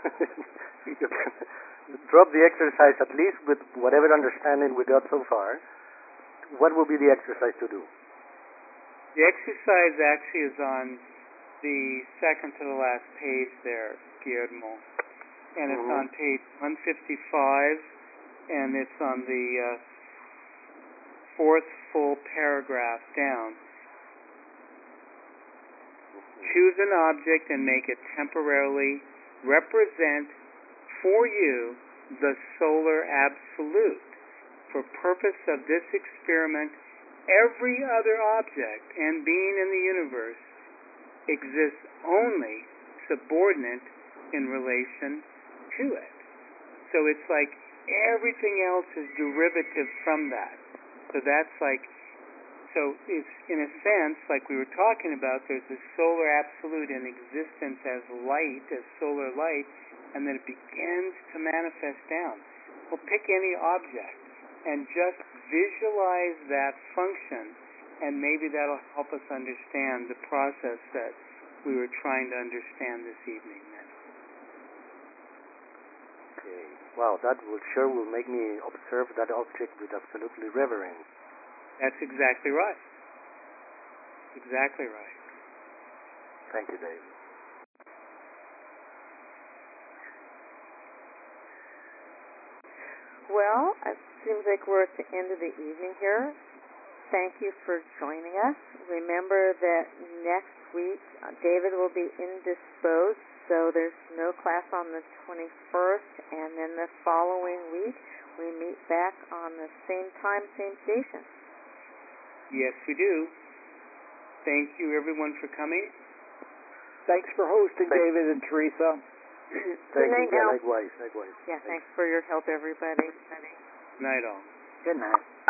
Drop the exercise, at least with whatever understanding we got so far. What will be the exercise to do? The exercise actually is on the second to the last page there, Guillermo. And it's Mhm. on page one fifty-five, and it's on the uh, fourth full paragraph down. Choose an object and make it temporarily represent for you the solar absolute. For purpose of this experiment, every other object and being in the universe exists only subordinate in relation to it. So it's like everything else is derivative from that. So that's like, so it's in a sense, like we were talking about, there's a solar absolute in existence as light, as solar light, and then it begins to manifest down. Well, pick any object and just visualize that function, and maybe that'll help us understand the process that we were trying to understand this evening. Then. Okay. Wow, that will sure will make me observe that object with absolutely reverence. That's exactly right. Exactly right. Thank you, David. Well, it seems like we're at the end of the evening here. Thank you for joining us. Remember that next week uh, David will be indisposed, so there's no class on the twenty-first, and then the following week we meet back on the same time, same station. Yes, we do. Thank you, everyone, for coming. Thanks for hosting, Thank David and Teresa. Thank night you. Yeah, now. likewise, likewise. Yeah, thanks for your help, everybody. Night all. Good night.